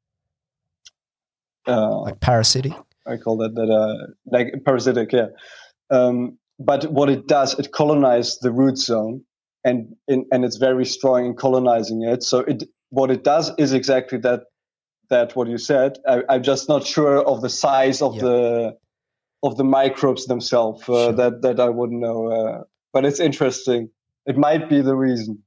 uh, Like parasitic? I call that that uh, like parasitic, yeah. Um, but what it does, it colonizes the root zone, and in, and it's very strong in colonizing it. So it what it does is exactly that. That what you said. I, I'm just not sure of the size of Yep. the of the microbes themselves. Uh, Sure. That that I wouldn't know. Uh, but it's interesting. It might be the reason.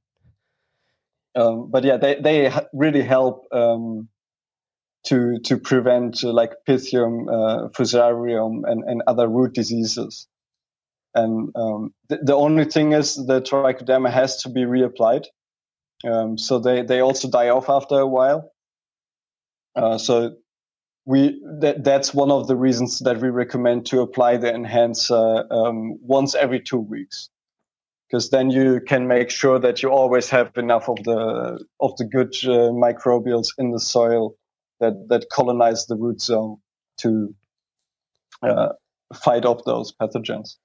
Um, but yeah, they they really help. Um, to to prevent uh, like Pythium, uh, Fusarium, and, and other root diseases. And um, th- the only thing is the Trichoderma has to be reapplied. Um, so they, they also die off after a while. Uh, so we that, that's one of the reasons that we recommend to apply the enhancer um, once every two weeks. Because then you can make sure that you always have enough of the of the good uh, microbials in the soil that, that colonize the root zone to uh, fight off those pathogens.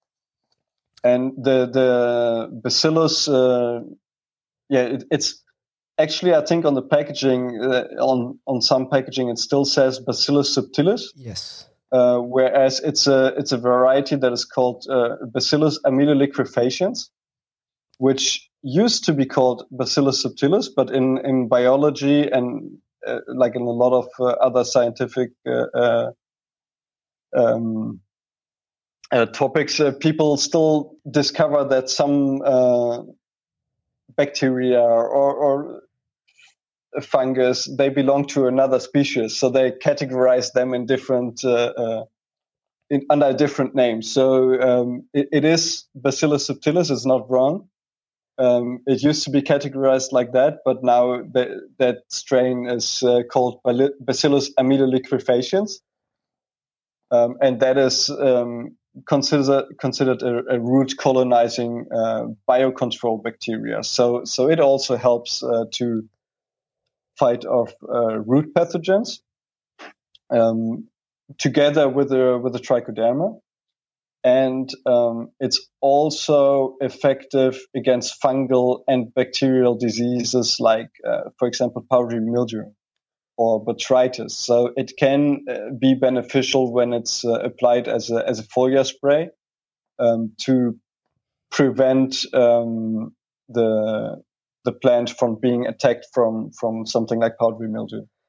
And the the Bacillus, uh, yeah, it, it's actually, I think on the packaging, uh, on on some packaging, it still says Bacillus subtilis. Yes. Uh, whereas it's a it's a variety that is called uh, Bacillus amyloliquefaciens, which used to be called Bacillus subtilis, but in, in biology and uh, like in a lot of uh, other scientific uh, uh, um, uh, topics, uh, people still discover that some uh, bacteria or, or fungus, they belong to another species, so they categorize them in different uh, uh, in, under different names. So um, it, it is Bacillus subtilis. It's not wrong. Um, it used to be categorized like that, but now the, that strain is uh, called Bacillus amyloliquefaciens, um, and that is um, considered considered a, a root colonizing uh, biocontrol bacteria. So, so it also helps uh, to fight off uh, root pathogens um, together with the with the Trichoderma. And um, it's also effective against fungal and bacterial diseases like, uh, for example, powdery mildew or botrytis. So it can uh, be beneficial when it's uh, applied as a as a foliar spray um, to prevent um, the the plant from being attacked from from something like powdery mildew.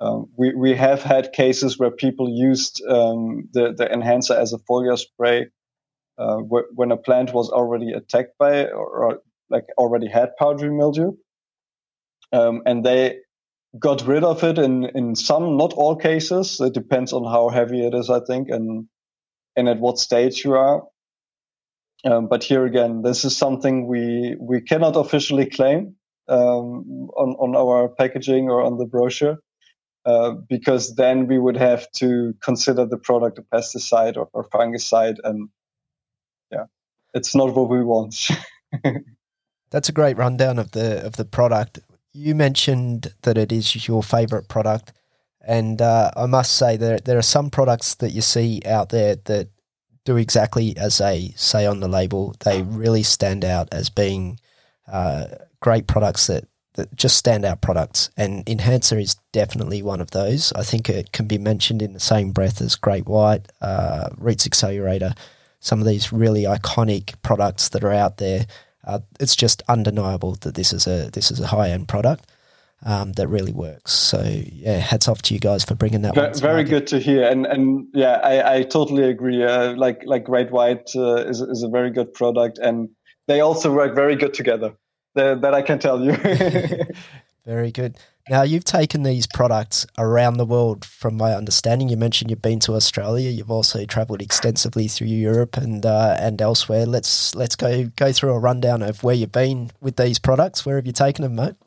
Um, we we have had cases where people used um, the the enhancer as a foliar spray uh, wh- when a plant was already attacked by or, or like already had powdery mildew, um, and they got rid of it in in some, not all cases. It depends on how heavy it is, I think, and and at what stage you are. Um, but here again, this is something we we cannot officially claim um, on on our packaging or on the brochure. Uh, because then we would have to consider the product a pesticide or, or fungicide, and yeah, it's not what we want. That's a great rundown of the of the product. You mentioned that it is your favorite product, and uh, I must say there there are some products that you see out there that do exactly as they say on the label. They really stand out as being uh, great products that. that just stand out products, and Enhancer is definitely one of those. I think it can be mentioned in the same breath as Great White, uh, Roots Accelerator, some of these really iconic products that are out there. Uh, it's just undeniable that this is a this is a high-end product um, that really works. So, yeah, hats off to you guys for bringing that very, one to very market. good to hear. And and yeah, I, I totally agree. Uh, like like Great White uh, is is a very good product, and they also work very good together. That, that I can tell you. Very good. Now, you've taken these products around the world, from my understanding. You mentioned you've been to Australia. You've also travelled extensively through Europe and uh, and elsewhere. Let's let's go go through a rundown of where you've been with these products. Where have you taken them, mate?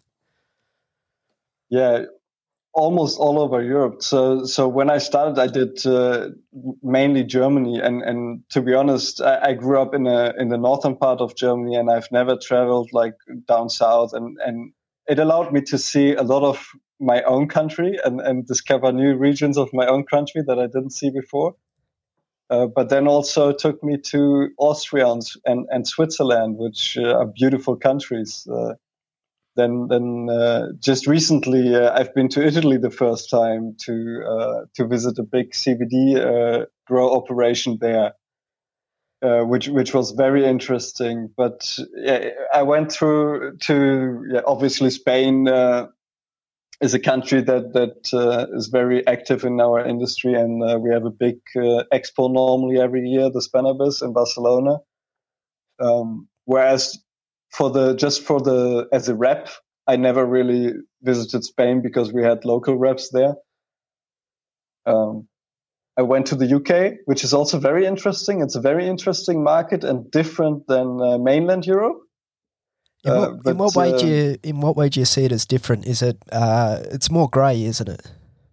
Yeah, almost all over Europe. So so when I started, I did uh, mainly Germany, and, and to be honest, I, I grew up in a in the northern part of Germany, and I've never traveled like down south, and, and it allowed me to see a lot of my own country and, and discover new regions of my own country that I didn't see before. Uh, but then also took me to Austria and, and Switzerland, which uh, are beautiful countries. Uh, Then, then uh, just recently, uh, I've been to Italy the first time to uh, to visit a big C B D uh, grow operation there, uh, which which was very interesting. But yeah, I went through to yeah, obviously Spain uh, is a country that that uh, is very active in our industry, and uh, we have a big uh, expo normally every year, the Spannabis in Barcelona. Um, whereas for the just for the as a rep, I never really visited Spain because we had local reps there. Um, I went to the U K, which is also very interesting. It's a very interesting market and different than uh, mainland Europe. In what, Uh, but, in what way do uh, you in what way do you see it as different? Is it uh, it's more grey, isn't it?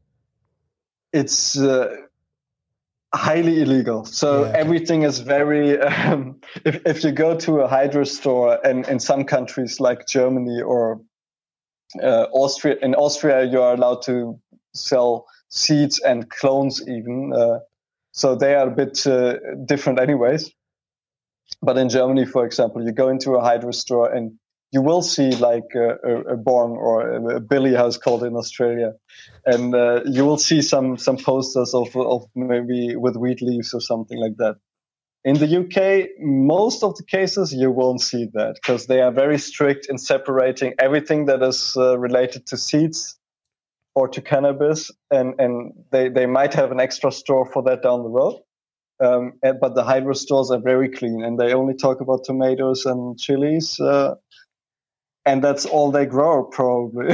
It's uh, highly illegal. So Yeah, okay. everything is very. Um, if if you go to a hydro store, and in some countries like Germany or uh, Austria, in Austria you are allowed to sell seeds and clones even. Uh, so they are a bit uh, different, anyways. But in Germany, for example, you go into a hydro store and you will see like a, a, a bong or a billy, how it's called in Australia, and uh, you will see some some posters of of maybe with wheat leaves or something like that. In the U K, most of the cases you won't see that because they are very strict in separating everything that is uh, related to seeds or to cannabis, and and they they might have an extra store for that down the road. Um, and, but the hydro stores are very clean, and they only talk about tomatoes and chilies, uh, and that's all they grow, probably.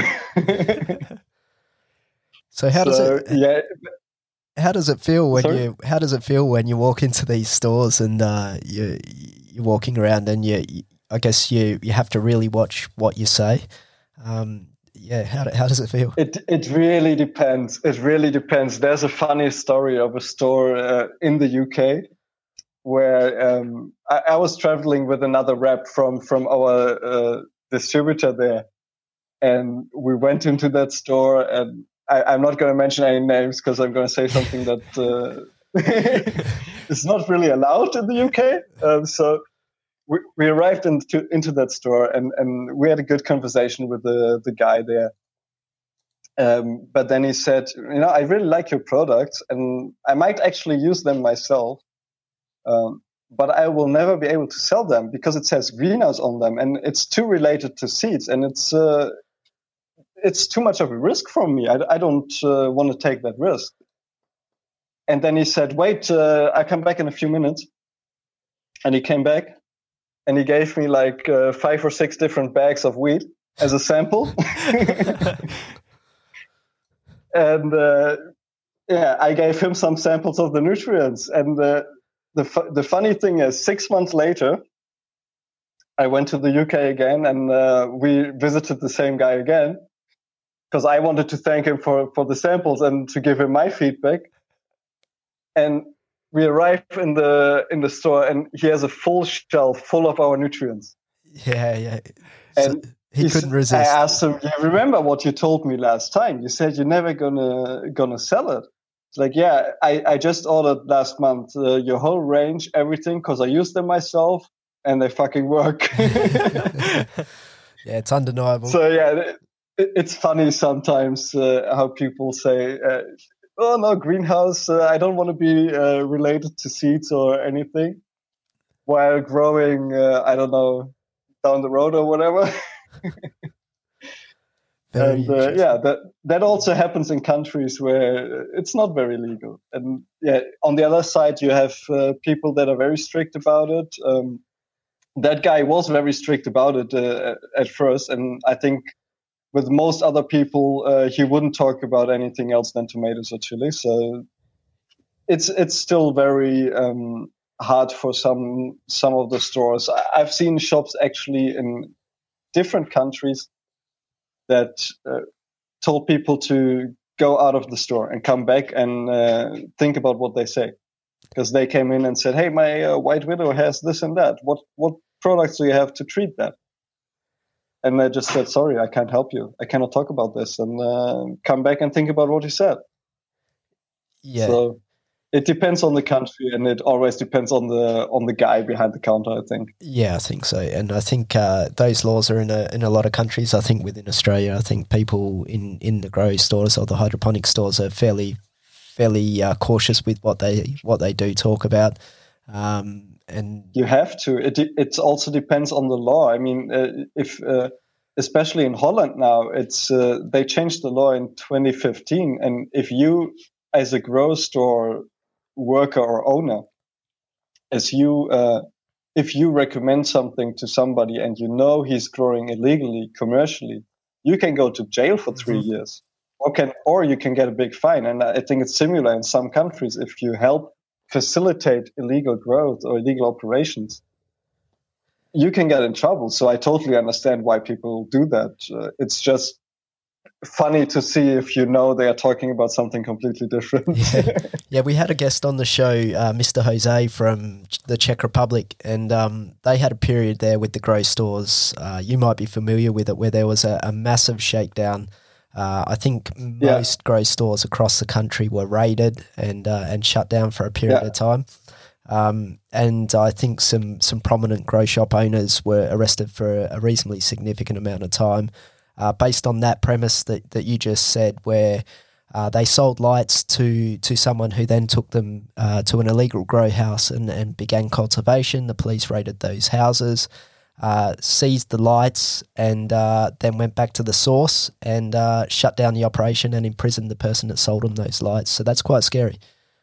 So how does so, it? Yeah. How does it feel when Sorry? you? How does it feel when you walk into these stores and uh, you you're walking around and you, you? I guess you you have to really watch what you say. Um, yeah, how how does it feel? It it really depends. It really depends. There's a funny story of a store uh, in the U K where um, I, I was traveling with another rep from from our uh, distributor there, and we went into that store. And I, I'm not going to mention any names because I'm going to say something that uh, is not really allowed in the U K. Um, so. We, we arrived into into that store, and, and we had a good conversation with the, the guy there. Um, but then he said, you know, I really like your products, and I might actually use them myself, um, but I will never be able to sell them because it says greenhouse on them, and it's too related to seeds, and it's uh, it's too much of a risk for me. I, I don't uh, want to take that risk. And then he said, wait, uh, I come back in a few minutes. And he came back and he gave me like uh, five or six different bags of weed as a sample. And uh, yeah, I gave him some samples of the nutrients. And uh, the fu- the funny thing is, six months later, I went to the U K again, and uh, we visited the same guy again because I wanted to thank him for, for the samples and to give him my feedback. And we arrive in the in the store, and he has a full shelf full of our nutrients. Yeah, yeah. And so he couldn't resist. I asked him, "You remember what you told me last time? You said you're never gonna gonna sell it." It's like, yeah, I, I just ordered last month uh, your whole range, everything, because I use them myself, and they fucking work. Yeah, it's undeniable. So yeah, it, it's funny sometimes uh, how people say. Uh, Oh no, greenhouse! Uh, I don't want to be uh, related to seeds or anything. While growing, uh, I don't know, down the road or whatever. And uh, yeah, that that also happens in countries where it's not very legal. And yeah, on the other side, you have uh, people that are very strict about it. Um, that guy was very strict about it uh, at first, and I think. With most other people, uh, he wouldn't talk about anything else than tomatoes or chili. So it's it's still very um, hard for some some of the stores. I've seen shops actually in different countries that uh, told people to go out of the store and come back and uh, think about what they say, because they came in and said, "Hey, my uh, White Widow has this and that. What what products do you have to treat that?" And I just said, sorry, I can't help you. I cannot talk about this. And uh, come back and think about what you said. Yeah. So it depends on the country, and it always depends on the on the guy behind the counter, I think. Yeah, I think so. And I think uh, those laws are in a in a lot of countries. I think within Australia, I think people in, in the grow stores or the hydroponic stores are fairly fairly uh, cautious with what they what they do talk about. Um, and you have to. It it also depends on the law. I mean, uh, if uh, especially in Holland now, it's uh, they changed the law in twenty fifteen, and if you as a grow store worker or owner, as you uh, if you recommend something to somebody and you know he's growing illegally commercially, you can go to jail for three mm-hmm. years, or can or you can get a big fine. And I think it's similar in some countries if you help facilitate illegal growth or illegal operations, you can get in trouble. So I totally understand why people do that. Uh, it's just funny to see if you know they are talking about something completely different. Yeah, yeah we had a guest on the show, uh, Mister Jose from the Czech Republic, and um, they had a period there with the grow stores. Uh, you might be familiar with it, where there was a, a massive shakedown. Uh, I think most yeah. grow stores across the country were raided and uh, and shut down for a period yeah. of time. Um, and I think some some prominent grow shop owners were arrested for a reasonably significant amount of time, uh, based on that premise that, that you just said, where uh, they sold lights to to someone who then took them uh, to an illegal grow house and, and began cultivation. The police raided those houses. Uh, seized the lights and uh, then went back to the source and uh, shut down the operation and imprisoned the person that sold them those lights. So that's quite scary.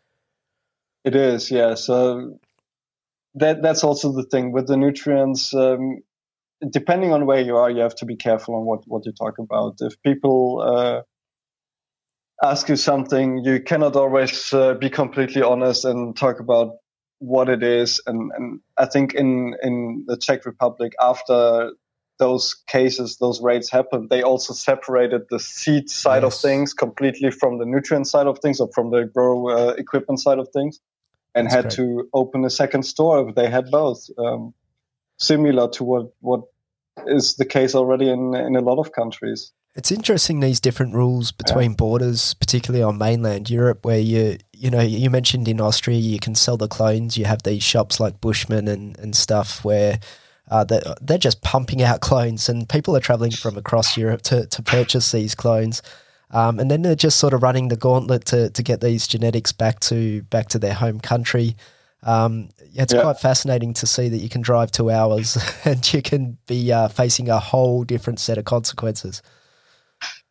It is, yeah. So that that's also the thing with the nutrients. Um, depending on where you are, you have to be careful on what, what you talk about. If people uh, ask you something, you cannot always uh, be completely honest and talk about what it is. And, and I think in, in the Czech Republic, after those cases, those raids happened, they also separated the seed side yes. of things completely from the nutrient side of things, or from the grow uh, equipment side of things, and That's had great. to open a second store if they had both, um, similar to what, what is the case already in, in a lot of countries. It's interesting, these different rules between yeah. borders, particularly on mainland Europe, where you you know, you mentioned in Austria you can sell the clones. You have these shops like Bushman and, and stuff where uh, they're, they're just pumping out clones, and people are travelling from across Europe to, to purchase these clones. Um, and then they're just sort of running the gauntlet to, to get these genetics back to back to their home country. Um, it's yeah. quite fascinating to see that you can drive two hours and you can be uh, facing a whole different set of consequences.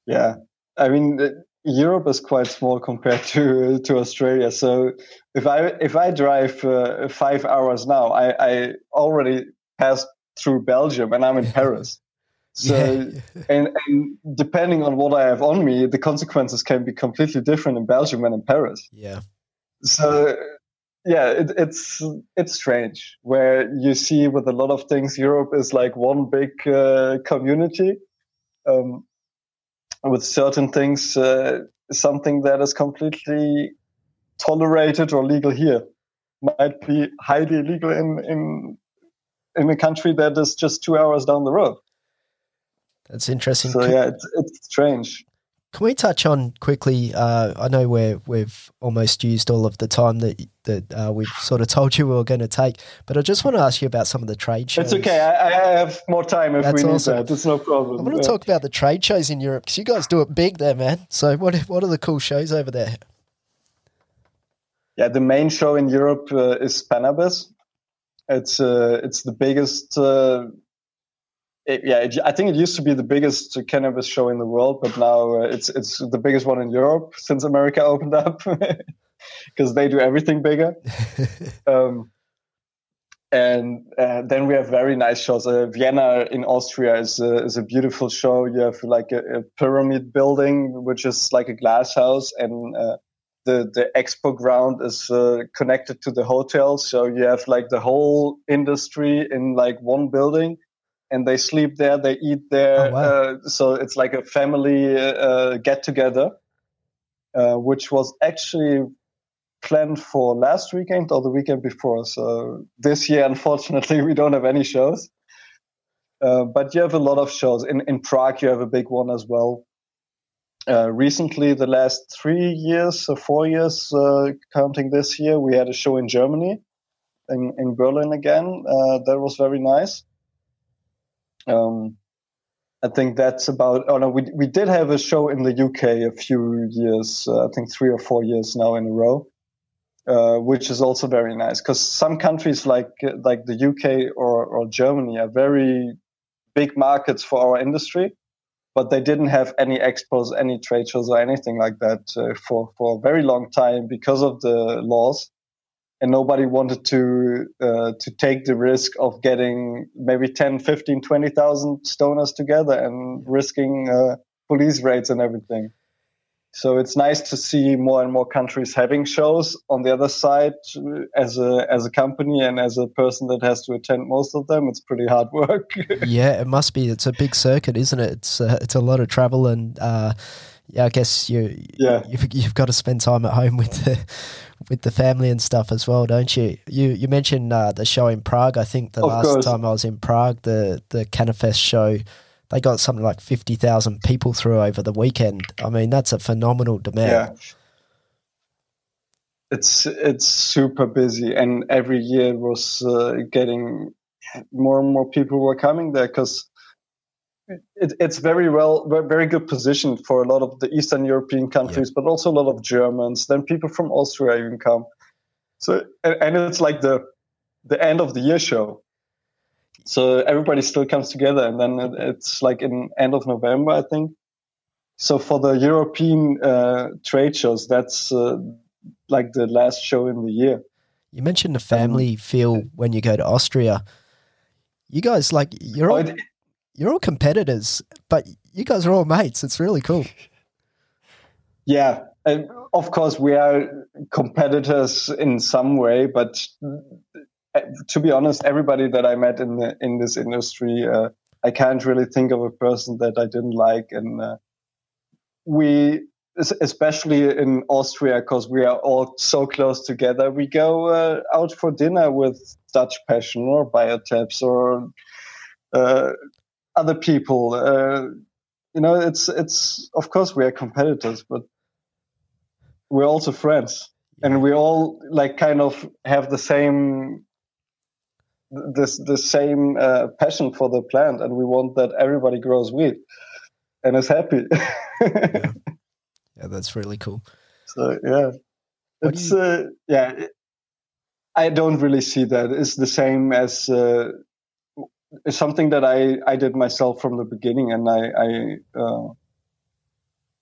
Yeah, I mean, uh, Europe is quite small compared to to Australia. So if I if I drive uh, five hours now, I, I already passed through Belgium and I'm in Paris. So Yeah. and and depending on what I have on me, the consequences can be completely different in Belgium and in Paris. Yeah. So yeah, it, it's it's strange where you see with a lot of things, Europe is like one big uh, community. Um, with certain things, uh, something that is completely tolerated or legal here might be highly illegal in, in in a country that is just two hours down the road. That's interesting. So yeah, it's, it's strange. Can we touch on quickly? Uh, I know we're, we've almost used all of the time that that uh, we've sort of told you we were going to take, but I just want to ask you about some of the trade shows. It's okay. I, I have more time if That's we need awesome. that. It's no problem. I want to Yeah. talk about the trade shows in Europe because you guys do it big there, man. So what what are the cool shows over there? Yeah, the main show in Europe uh, is Spannabis. It's uh, it's the biggest. Uh, it, yeah, it, I think it used to be the biggest cannabis show in the world, but now uh, it's it's the biggest one in Europe since America opened up because they do everything bigger. um, and uh, then we have very nice shows. Uh, Vienna in Austria is a, is a beautiful show. You have like a, a pyramid building, which is like a glass house, and uh, the the expo ground is uh, connected to the hotel. So you have like the whole industry in like one building, and they sleep there, they eat there. Oh, wow. uh, so it's like a family uh, get together, uh, which was actually planned for last weekend or the weekend before. So this year, unfortunately, we don't have any shows. Uh, but you have a lot of shows. In, in Prague, you have a big one as well. Uh, recently, the last three years or four years, uh, counting this year, we had a show in Germany, in, in Berlin again. Uh, that was very nice. Um, I think that's about. Oh no, we we did have a show in the U K a few years. Uh, I think three or four years now in a row, uh, which is also very nice because some countries like like the U K or or Germany are very big markets for our industry, but they didn't have any expos, any trade shows, or anything like that uh, for for a very long time because of the laws. And nobody wanted to uh, to take the risk of getting maybe ten, fifteen, twenty thousand stoners together and risking uh, police raids and everything. So it's nice to see more and more countries having shows. On the other side, as a as a company and as a person that has to attend most of them, it's pretty hard work. Yeah, it must be. It's a big circuit, isn't it? It's uh, it's a lot of travel, and uh, yeah, I guess you Yeah. you've, you've got to spend time at home with the with the family and stuff as well, don't you? You you mentioned uh, the show in Prague. I think the Of last course. time I was in Prague, the the Canifest show, they got something like fifty thousand people through over the weekend. I mean, that's a phenomenal demand. Yeah. It's it's super busy, and every year it was uh, getting more and more people were coming there because it, it's very well, very, very good position for a lot of the Eastern European countries, but also a lot of Germans. Then people from Austria even come. So and, and it's like the the end of the year show. So everybody still comes together, and then it, it's like in end of November, I think. So for the European uh, trade shows, that's uh, like the last show in the year. You mentioned the family feel when you go to Austria. You guys, like, you're Oh, all, it- you're all competitors, but you guys are all mates. It's really cool. Yeah, and of course we are competitors in some way, but uh, to be honest, everybody that I met in the in this industry, uh, I can't really think of a person that I didn't like, and uh, we, es- especially in Austria, because we are all so close together, we go uh, out for dinner with Dutch Passion or Biotabs or uh, other people. Uh, you know, it's it's of course we are competitors, but we're also friends, and we all like kind of have the same this the same uh, passion for the plant, and we want that everybody grows weed and is happy. Yeah, yeah, that's really cool. So yeah, What do it's you- uh, yeah. it- I don't really see that. It's the same as uh, it's something that I I did myself from the beginning, and I I uh,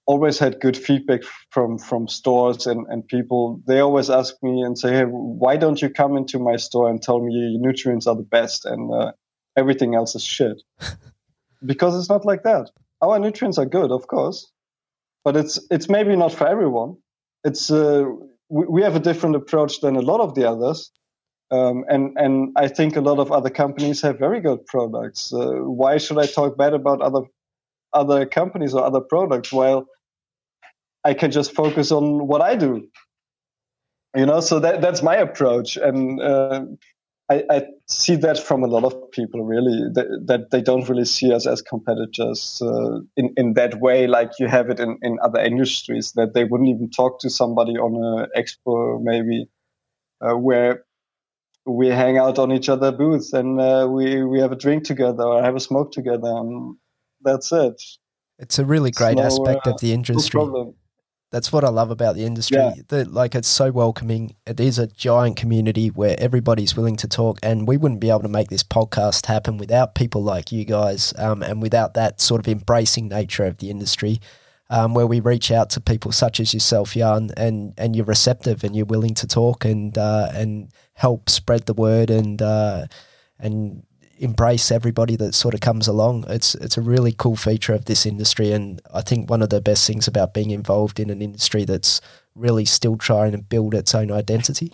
always had good feedback from from stores and, and people. They always ask me and say, hey, why don't you come into my store and tell me your nutrients are the best and uh, everything else is shit? Because it's not like that. Our nutrients are good, of course, but it's it's maybe not for everyone. It's uh, we, we have a different approach than a lot of the others. Um, and, and I think a lot of other companies have very good products. Uh, why should I talk bad about other other companies or other products while I can just focus on what I do? You know, so that that's my approach. And uh, I, I see that from a lot of people, really, that, that they don't really see us as competitors uh, in, in that way, like you have it in, in other industries, that they wouldn't even talk to somebody on an expo, maybe, uh, where we hang out on each other's booths and uh, we, we have a drink together or have a smoke together, and that's it. It's a really great no, aspect uh, of the industry. No problem. That's what I love about the industry. Yeah. The, like, it's so welcoming. It is a giant community where everybody's willing to talk, and we wouldn't be able to make this podcast happen without people like you guys, um, and without that sort of embracing nature of the industry, um, where we reach out to people such as yourself, Jan, and, and you're receptive and you're willing to talk and uh, and help spread the word and uh, and embrace everybody that sort of comes along. It's it's a really cool feature of this industry, and I think one of the best things about being involved in an industry that's really still trying to build its own identity.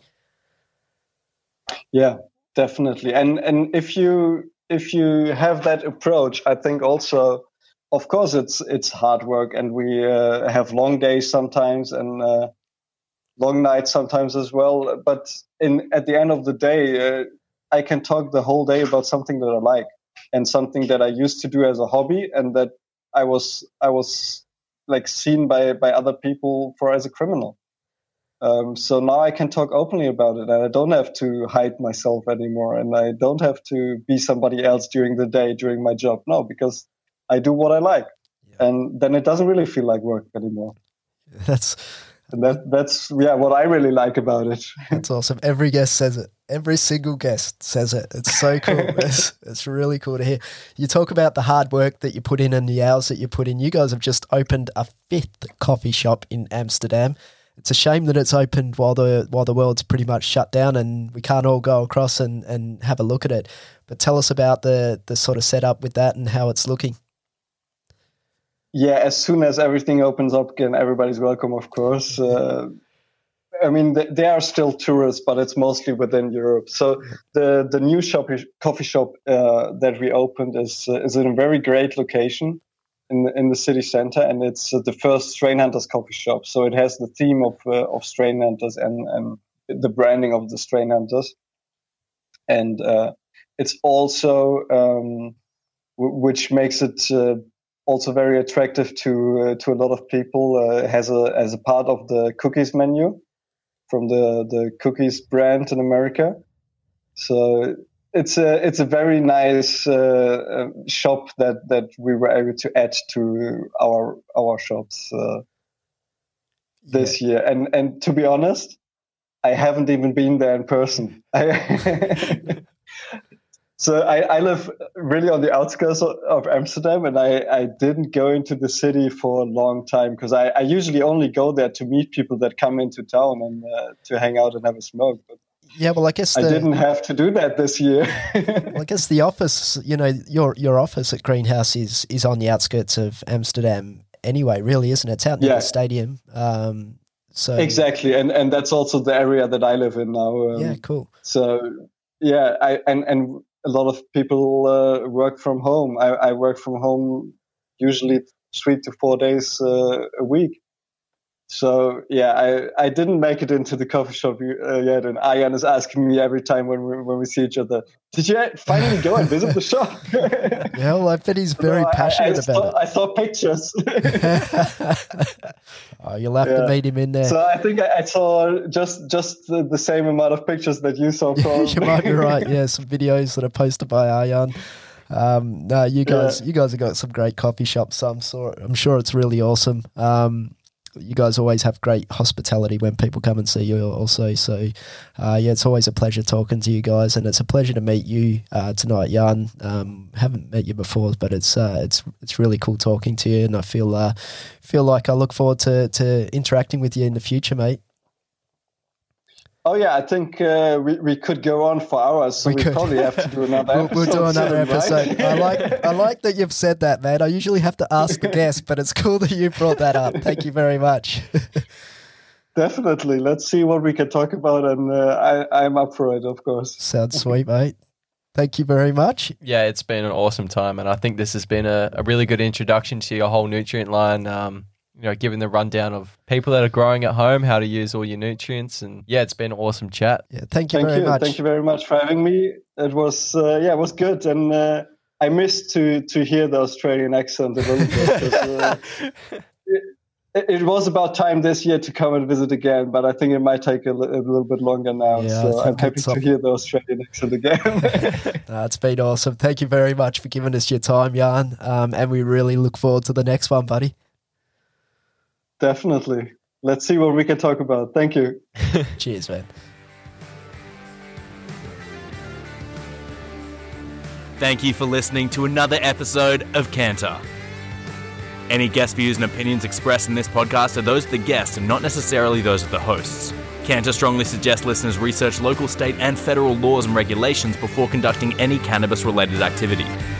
Yeah, definitely. And and if you if you have that approach, I think also, of course, it's it's hard work, and we uh, have long days sometimes and uh, long nights sometimes as well. But in at the end of the day, uh, I can talk the whole day about something that I like and something that I used to do as a hobby, and that I was I was like seen by by other people for as a criminal. Um, so now I can talk openly about it, and I don't have to hide myself anymore, and I don't have to be somebody else during the day during my job. No, because I do what I like, yeah. And then it doesn't really feel like work anymore. That's and that that's yeah what I really like about it. That's awesome. Every guest says it. Every single guest says it. It's so cool. it's, it's really cool to hear. You talk about the hard work that you put in and the hours that you put in. You guys have just opened a fifth coffee shop in Amsterdam. It's a shame that it's opened while the while the world's pretty much shut down and we can't all go across and, and have a look at it. But tell us about the, the sort of setup with that and how it's looking. Yeah, as soon as everything opens up again, everybody's welcome, of course. Uh, I mean, th- there are still tourists, but it's mostly within Europe. So the, the new shop, coffee shop uh, that we opened is uh, is in a very great location in the, in the city center, and it's uh, the first Strain Hunters coffee shop. So it has the theme of uh, of Strain Hunters and, and the branding of the Strain Hunters. And uh, it's also, um, w- which makes it uh, also very attractive to uh, to a lot of people, uh, has a as a part of the cookies menu from the, the cookies brand in America. So it's a it's a very nice uh, shop that, that we were able to add to our our shops uh, this yeah. year. And and to be honest, I haven't even been there in person. I So I, I live really on the outskirts of, of Amsterdam, and I, I didn't go into the city for a long time because I, I usually only go there to meet people that come into town and uh, to hang out and have a smoke. But yeah, well, I guess the, I didn't have to do that this year. Well, I guess the office, you know, your your office at Greenhouse is is on the outskirts of Amsterdam anyway, really, isn't it? It's out near yeah. the stadium. Um, so exactly, and and that's also the area that I live in now. Um, yeah, cool. So yeah, I and and. A lot of people uh, work from home. I, I work from home usually three to four days uh, a week. So yeah, I, I didn't make it into the coffee shop uh, yet, and Arjan is asking me every time when we when we see each other, "Did you finally go and visit the shop?" Yeah, well, I bet he's very no, passionate I, I about saw, it. I saw pictures. Oh, you'll have yeah. to meet him in there. So I think I saw just just the, the same amount of pictures that you saw. Probably. You might be right. Yeah, some videos that are posted by Arjan. Um, no, you guys, yeah. you guys have got some great coffee shops. So I'm sure, I'm sure it's really awesome. Um, you guys always have great hospitality when people come and see you also. So, uh, yeah, it's always a pleasure talking to you guys, and it's a pleasure to meet you uh, tonight, Jan. Um, haven't met you before, but it's uh, it's it's really cool talking to you, and I feel uh, feel like I look forward to to interacting with you in the future, mate. Oh yeah, I think uh, we we could go on for hours, so we, we probably have to do another. we'll, episode we'll do another soon, episode. Right? I like I like that you've said that, man. I usually have to ask the guest, but it's cool that you brought that up. Thank you very much. Definitely. Let's see what we can talk about, and uh, I I'm up for it, of course. Sounds sweet, mate. Thank you very much. Yeah, it's been an awesome time, and I think this has been a, a really good introduction to your whole nutrient line. Um, you know, giving the rundown of people that are growing at home, how to use all your nutrients, and yeah, it's been an awesome chat. Yeah, thank you thank very you. much. Thank you very much for having me. It was uh, yeah, it was good, and uh, I missed to to hear the Australian accent a little bit. Uh, it, it was about time this year to come and visit again, but I think it might take a, li- a little bit longer now. Yeah, so I'm happy it's to up. hear the Australian accent again. No, it's been awesome. Thank you very much for giving us your time, Jan, um, and we really look forward to the next one, buddy. Definitely. Let's see what we can talk about. Thank you. Cheers, man. Thank you for listening to another episode of Canter. Any guest views and opinions expressed in this podcast are those of the guests and not necessarily those of the hosts. Canter strongly suggests listeners research local, state and federal laws and regulations before conducting any cannabis-related activity.